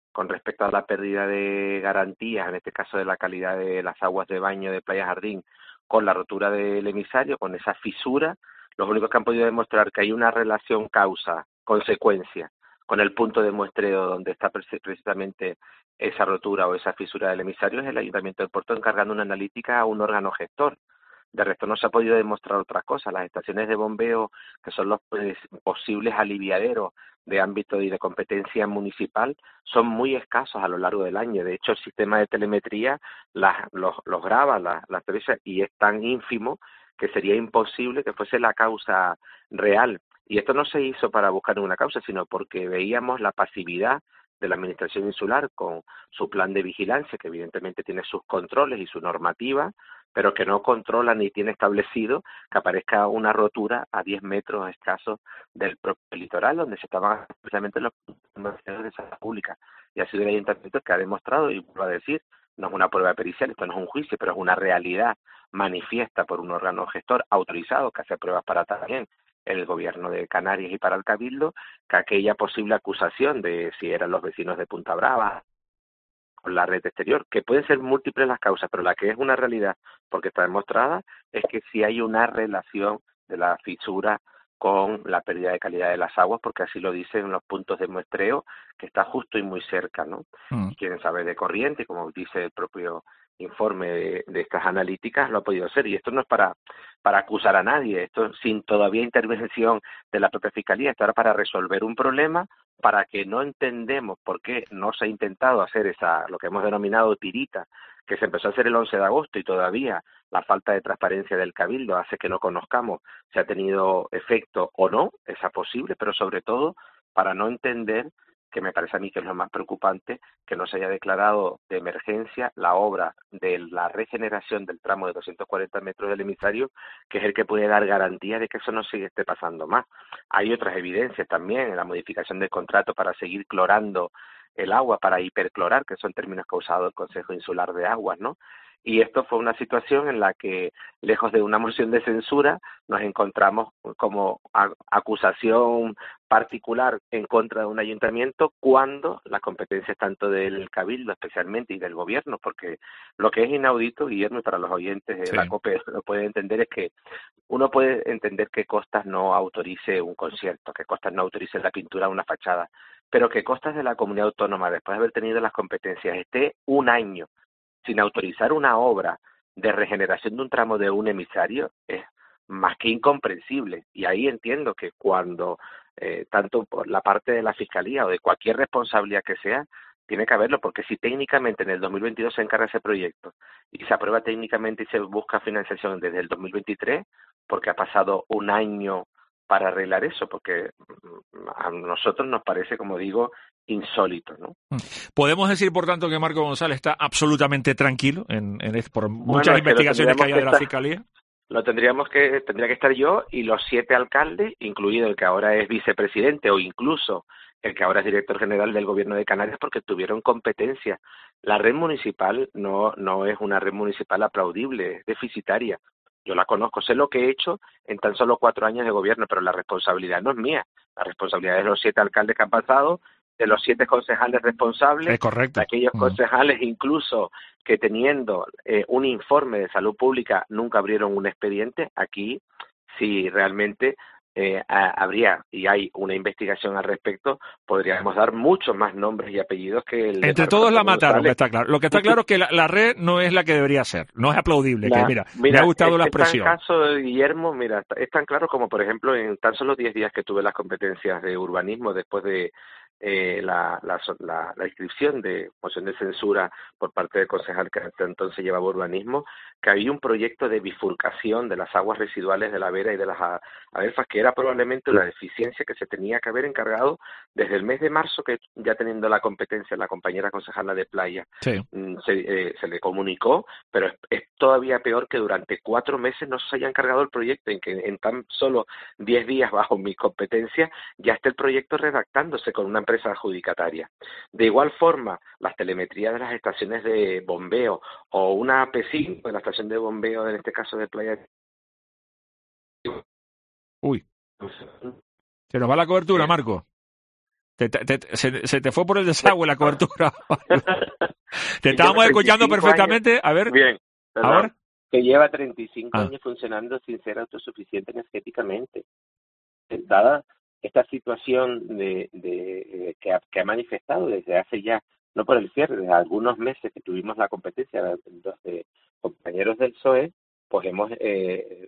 con respecto a la pérdida de garantías, en este caso de la calidad de las aguas de baño de Playa Jardín, con la rotura del emisario, con esa fisura, los únicos que han podido demostrar que hay una relación causa-consecuencia con el punto de muestreo donde está precisamente esa rotura o esa fisura del emisario es el Ayuntamiento del Puerto encargando una analítica a un órgano gestor. De resto no se ha podido demostrar otras cosas. Las estaciones de bombeo, que son los pues, posibles aliviaderos de ámbito y de competencia municipal, son muy escasos a lo largo del año. De hecho, el sistema de telemetría las, los, los graba, las, las y es tan ínfimo que sería imposible que fuese la causa real. Y esto no se hizo para buscar una causa, sino porque veíamos la pasividad de la Administración Insular con su plan de vigilancia, que evidentemente tiene sus controles y su normativa, pero que no controla ni tiene establecido que aparezca una rotura a diez metros escasos del propio litoral, donde se estaban precisamente los funcionarios de salud pública. Y ha sido el Ayuntamiento que ha demostrado, y vuelvo a decir, no es una prueba pericial, esto no es un juicio, pero es una realidad manifiesta por un órgano gestor autorizado que hace pruebas para también el Gobierno de Canarias y para el Cabildo, que aquella posible acusación de si eran los vecinos de Punta Brava con la red exterior, que pueden ser múltiples las causas, pero la que es una realidad, porque está demostrada, es que sí hay una relación de la fisura con la pérdida de calidad de las aguas, porque así lo dicen los puntos de muestreo, que está justo y muy cerca, ¿no? Mm. Y quieren saber de corriente, como dice el propio informe de, de estas analíticas, lo ha podido hacer. Y esto no es para, para acusar a nadie, esto sin todavía intervención de la propia Fiscalía, esto era para resolver un problema, para que no entendemos por qué no se ha intentado hacer esa, lo que hemos denominado tirita, que se empezó a hacer el once de agosto y todavía la falta de transparencia del Cabildo hace que no conozcamos si ha tenido efecto o no, esa posible, pero sobre todo para no entender, que me parece a mí que es lo más preocupante, que no se haya declarado de emergencia la obra de la regeneración del tramo de doscientos cuarenta metros del emisario, que es el que puede dar garantía de que eso no sigue esté pasando más. Hay otras evidencias también en la modificación del contrato para seguir clorando el agua, para hiperclorar, que son términos que ha usado el Consejo Insular de Aguas, ¿no? Y esto fue una situación en la que, lejos de una moción de censura, nos encontramos como acusación particular en contra de un ayuntamiento cuando las competencias tanto del Cabildo especialmente y del Gobierno, porque lo que es inaudito, Guillermo, y para los oyentes de sí. la COPE lo puede entender, es que uno puede entender que Costas no autorice un concierto, que Costas no autorice la pintura de una fachada, pero que Costas de la Comunidad Autónoma, después de haber tenido las competencias, esté un año sin autorizar una obra de regeneración de un tramo de un emisario es más que incomprensible. Y ahí entiendo que cuando, eh, tanto por la parte de la Fiscalía o de cualquier responsabilidad que sea, tiene que haberlo, porque si técnicamente en el dos mil veintidós se encarga ese proyecto y se aprueba técnicamente y se busca financiación desde el dos mil veintitrés, porque ha pasado un año para arreglar eso, porque a nosotros nos parece, como digo, insólito, ¿no? ¿Podemos decir, por tanto, que Marco González está absolutamente tranquilo en, en por muchas bueno, investigaciones que, que haya de la estar, Fiscalía? Lo tendríamos que, tendría que estar yo y los siete alcaldes, incluido el que ahora es vicepresidente o incluso el que ahora es director general del Gobierno de Canarias, porque tuvieron competencia. La red municipal no, no es una red municipal aplaudible, es deficitaria. Yo la conozco, sé lo que he hecho en tan solo cuatro años de gobierno, pero la responsabilidad no es mía. La responsabilidad es de los siete alcaldes que han pasado, de los siete concejales responsables, es correcto. de aquellos concejales incluso que teniendo eh, un informe de salud pública nunca abrieron un expediente. Aquí, si realmente eh, a, habría y hay una investigación al respecto, podríamos dar muchos más nombres y apellidos que el entre todos la mataron, que está claro. Lo que está claro es que la, la red no es la que debería ser, no es aplaudible. La, que mira, mira, me ha gustado es, la expresión. En el caso de Guillermo, mira, es tan claro como, por ejemplo, en tan solo diez días que tuve las competencias de urbanismo después de Eh, la, la, la, la inscripción de moción de censura por parte del concejal que hasta entonces llevaba urbanismo, que había un proyecto de bifurcación de las aguas residuales de la Vera y de las adelfas, que era probablemente una deficiencia que se tenía que haber encargado desde el mes de marzo, que ya teniendo la competencia la compañera concejala de Playa, sí. se, eh, se le comunicó, pero es, es todavía peor que durante cuatro meses no se haya encargado el proyecto, en que en tan solo diez días bajo mi competencia ya está el proyecto redactándose con una empresa adjudicataria. De igual forma, las telemetrías de las estaciones de bombeo o una P cinco de la estación de bombeo, en este caso de Playa. Uy, se nos va la cobertura, Marco. Te, te, te, se, se te fue por el desagüe la cobertura. Te estábamos escuchando perfectamente. Años. A ver. Bien. A ver. Que lleva treinta y cinco ah. años funcionando sin ser autosuficiente energéticamente. Dada esta situación de, de eh, que, ha, que ha manifestado desde hace ya, no por el cierre, desde algunos meses que tuvimos la competencia de, de compañeros del P S O E, pues hemos eh,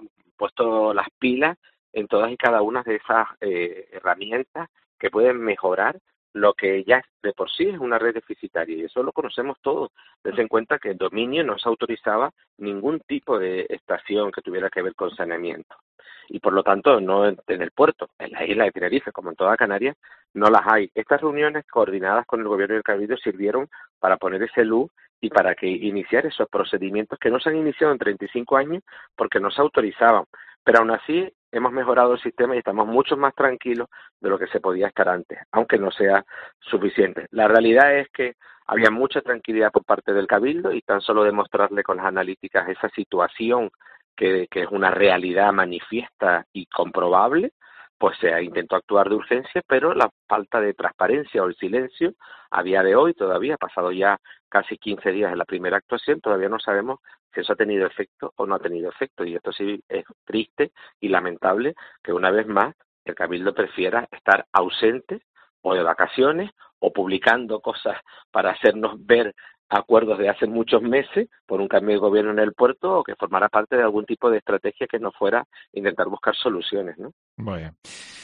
puesto las pilas en todas y cada una de esas eh, herramientas que pueden mejorar lo que ya de por sí es una red deficitaria, y eso lo conocemos todos. Tense en cuenta que el dominio no se autorizaba ningún tipo de estación que tuviera que ver con saneamiento. Y por lo tanto, no en el puerto, en la isla de Tenerife, como en toda Canarias, no las hay. Estas reuniones coordinadas con el gobierno y el Cabildo sirvieron para poner ese luz y para que iniciar esos procedimientos que no se han iniciado en treinta y cinco años porque no se autorizaban. Pero aún así hemos mejorado el sistema y estamos mucho más tranquilos de lo que se podía estar antes, aunque no sea suficiente. La realidad es que había mucha tranquilidad por parte del Cabildo y tan solo demostrarle con las analíticas esa situación que, que es una realidad manifiesta y comprobable, pues se intentó actuar de urgencia, pero la falta de transparencia o el silencio a día de hoy todavía, pasado ya casi quince días de la primera actuación, todavía no sabemos si eso ha tenido efecto o no ha tenido efecto, y esto sí es triste y lamentable que una vez más el Cabildo prefiera estar ausente o de vacaciones o publicando cosas para hacernos ver acuerdos de hace muchos meses por un cambio de gobierno en el puerto, o que formara parte de algún tipo de estrategia que no fuera intentar buscar soluciones, ¿no? Muy bien.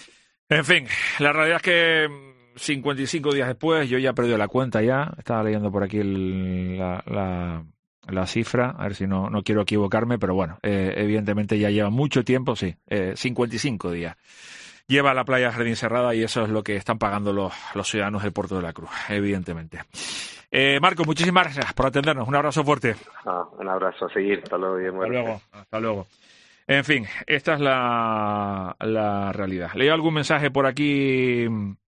En fin, la realidad es que cincuenta y cinco días después yo ya he perdido la cuenta ya. Estaba leyendo por aquí el, la, la, la cifra, a ver si no, no quiero equivocarme, pero bueno, eh, evidentemente ya lleva mucho tiempo, sí, eh, cincuenta y cinco días. Lleva la playa Jardín cerrada y eso es lo que están pagando los, los ciudadanos del Puerto de la Cruz, evidentemente. Eh, Marco, muchísimas gracias por atendernos. Un abrazo fuerte. Ah, un abrazo, a seguir. Hasta luego. Bien, hasta luego. Hasta luego. En fin, esta es la, la realidad. Leo algún mensaje por aquí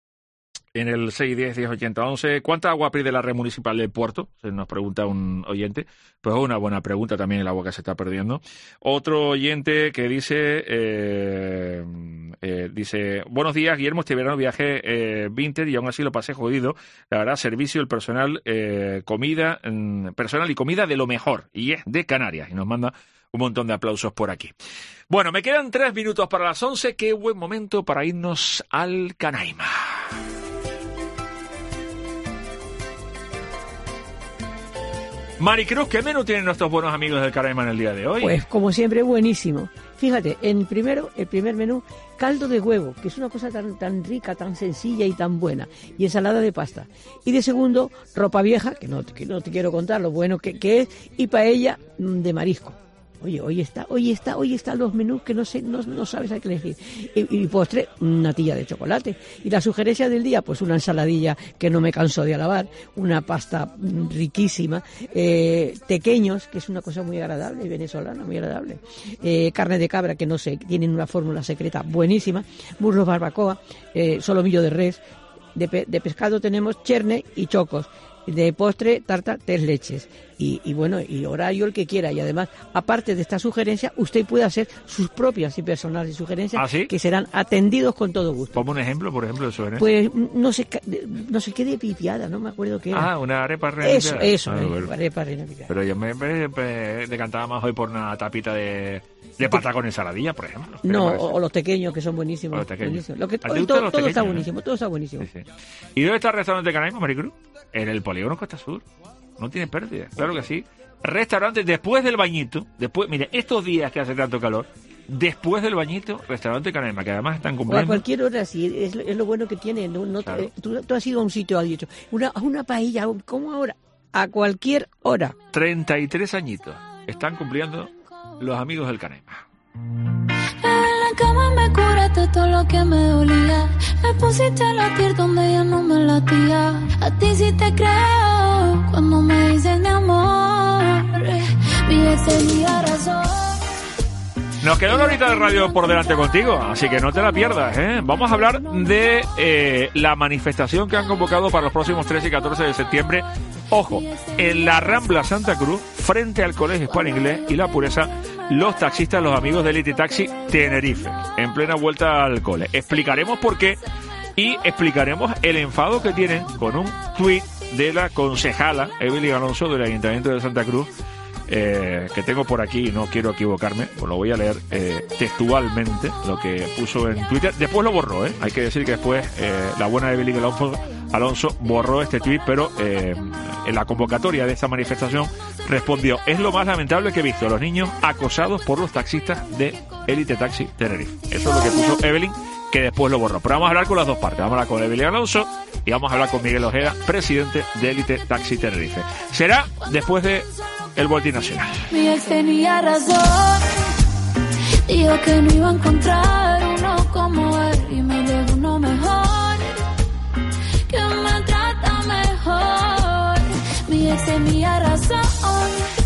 en el seis uno cero, diez ochenta once. ¿Cuánta agua pide la red municipal del puerto? Se nos pregunta un oyente. Pues es una buena pregunta también, el agua que se está perdiendo. Otro oyente que dice, eh, eh, dice, buenos días, Guillermo, este verano viajé eh, Vinted y aún así lo pasé jodido. La verdad, servicio, el personal, eh, comida, mm, personal y comida de lo mejor. Y es de Canarias. Y nos manda un montón de aplausos por aquí. Bueno, me quedan tres minutos para las once. Qué buen momento para irnos al Canaima. Maricruz, ¿qué menú tienen nuestros buenos amigos del Canaima en el día de hoy? Pues como siempre, buenísimo. Fíjate, en primero, el primer menú, caldo de huevo, que es una cosa tan, tan rica, tan sencilla y tan buena, y ensalada de pasta. Y de segundo, ropa vieja, que no, que no te quiero contar lo bueno que, que es, y paella de marisco. Oye, hoy está, hoy está, hoy están los menús que no sé, no, no sabes a qué elegir. Y, y postre, una tilla de chocolate. Y la sugerencia del día, pues una ensaladilla que no me canso de alabar, una pasta riquísima, eh, tequeños, que es una cosa muy agradable, venezolana, muy agradable, eh, carne de cabra, que no sé, tienen una fórmula secreta buenísima, muslos barbacoa, eh, solomillo de res, de, pe- de pescado tenemos cherne y chocos. De postre, tarta, tres leches. Y, y bueno, y horario el que quiera. Y además, aparte de esta sugerencia, usted puede hacer sus propias y personales sugerencias. ¿Ah, sí? Que serán atendidos con todo gusto. Ponme un ejemplo, por ejemplo, de sugerencia. Pues no sé, no sé qué de pipiada, no me acuerdo qué era. Ah, una arepa reina Eso, pipiada. eso, Ah, eh, bueno. arepa reina pipiada. Pero yo me, me, me decantaba más hoy por una tapita de, de pata con ensaladilla, por ejemplo. No, o, o los pequeños, que son buenísimos. O los tequeños. buenísimos. Lo que, ¿A ti te hoy gustan todo, los todo está tequeños, buenísimo, no? todo está buenísimo. Sí, sí. ¿Y dónde está el restaurante Canaima, Maricruz? En el Polígono Costa Sur. No tiene pérdida, claro que sí. Restaurante después del bañito, después, mire, estos días que hace tanto calor, después del bañito, restaurante Canaima, que además están O a cumpliendo. cualquier hora, sí, es, es lo bueno que tiene. No, no, Claro. eh, tú, tú has ido a un sitio, has dicho, una, una paella, ¿cómo ahora? A cualquier hora. treinta y tres añitos están cumpliendo los amigos del Canaima. En la cama me curaste todo lo que me dolía. Me pusiste a latir donde ya no me latía. A ti sí te creo cuando me dices mi amor. Mi ex tenía razón. Nos queda una horita de radio por delante contigo, así que no te la pierdas, ¿eh? Vamos a hablar de eh, la manifestación que han convocado para los próximos trece y catorce de septiembre. Ojo, en la Rambla Santa Cruz, frente al Colegio Hispano Inglés y La Pureza, los taxistas, los amigos de Elite Taxi Tenerife, en plena vuelta al cole. Explicaremos por qué y explicaremos el enfado que tienen con un tuit de la concejala Evelyn Alonso del Ayuntamiento de Santa Cruz, eh, que tengo por aquí y no quiero equivocarme, pues lo voy a leer eh, textualmente, lo que puso en Twitter. Después lo borró, ¿eh? Hay que decir que después eh, la buena Evelyn Alonso, Alonso borró este tuit, pero eh, en la convocatoria de esta manifestación respondió: es lo más lamentable que he visto, los niños acosados por los taxistas de Elite Taxi Tenerife. Eso es lo que puso Evelyn, que después lo borró. Pero vamos a hablar con las dos partes. Vamos a hablar con Evelyn Alonso y vamos a hablar con Miguel Ojeda, presidente de Elite Taxi Tenerife. Será después de el Boletín Nacional. Mi ex tenía razón, dijo que no iba a encontrar uno como él y me llegó uno mejor, que me trata mejor. Mi ex tenía razón.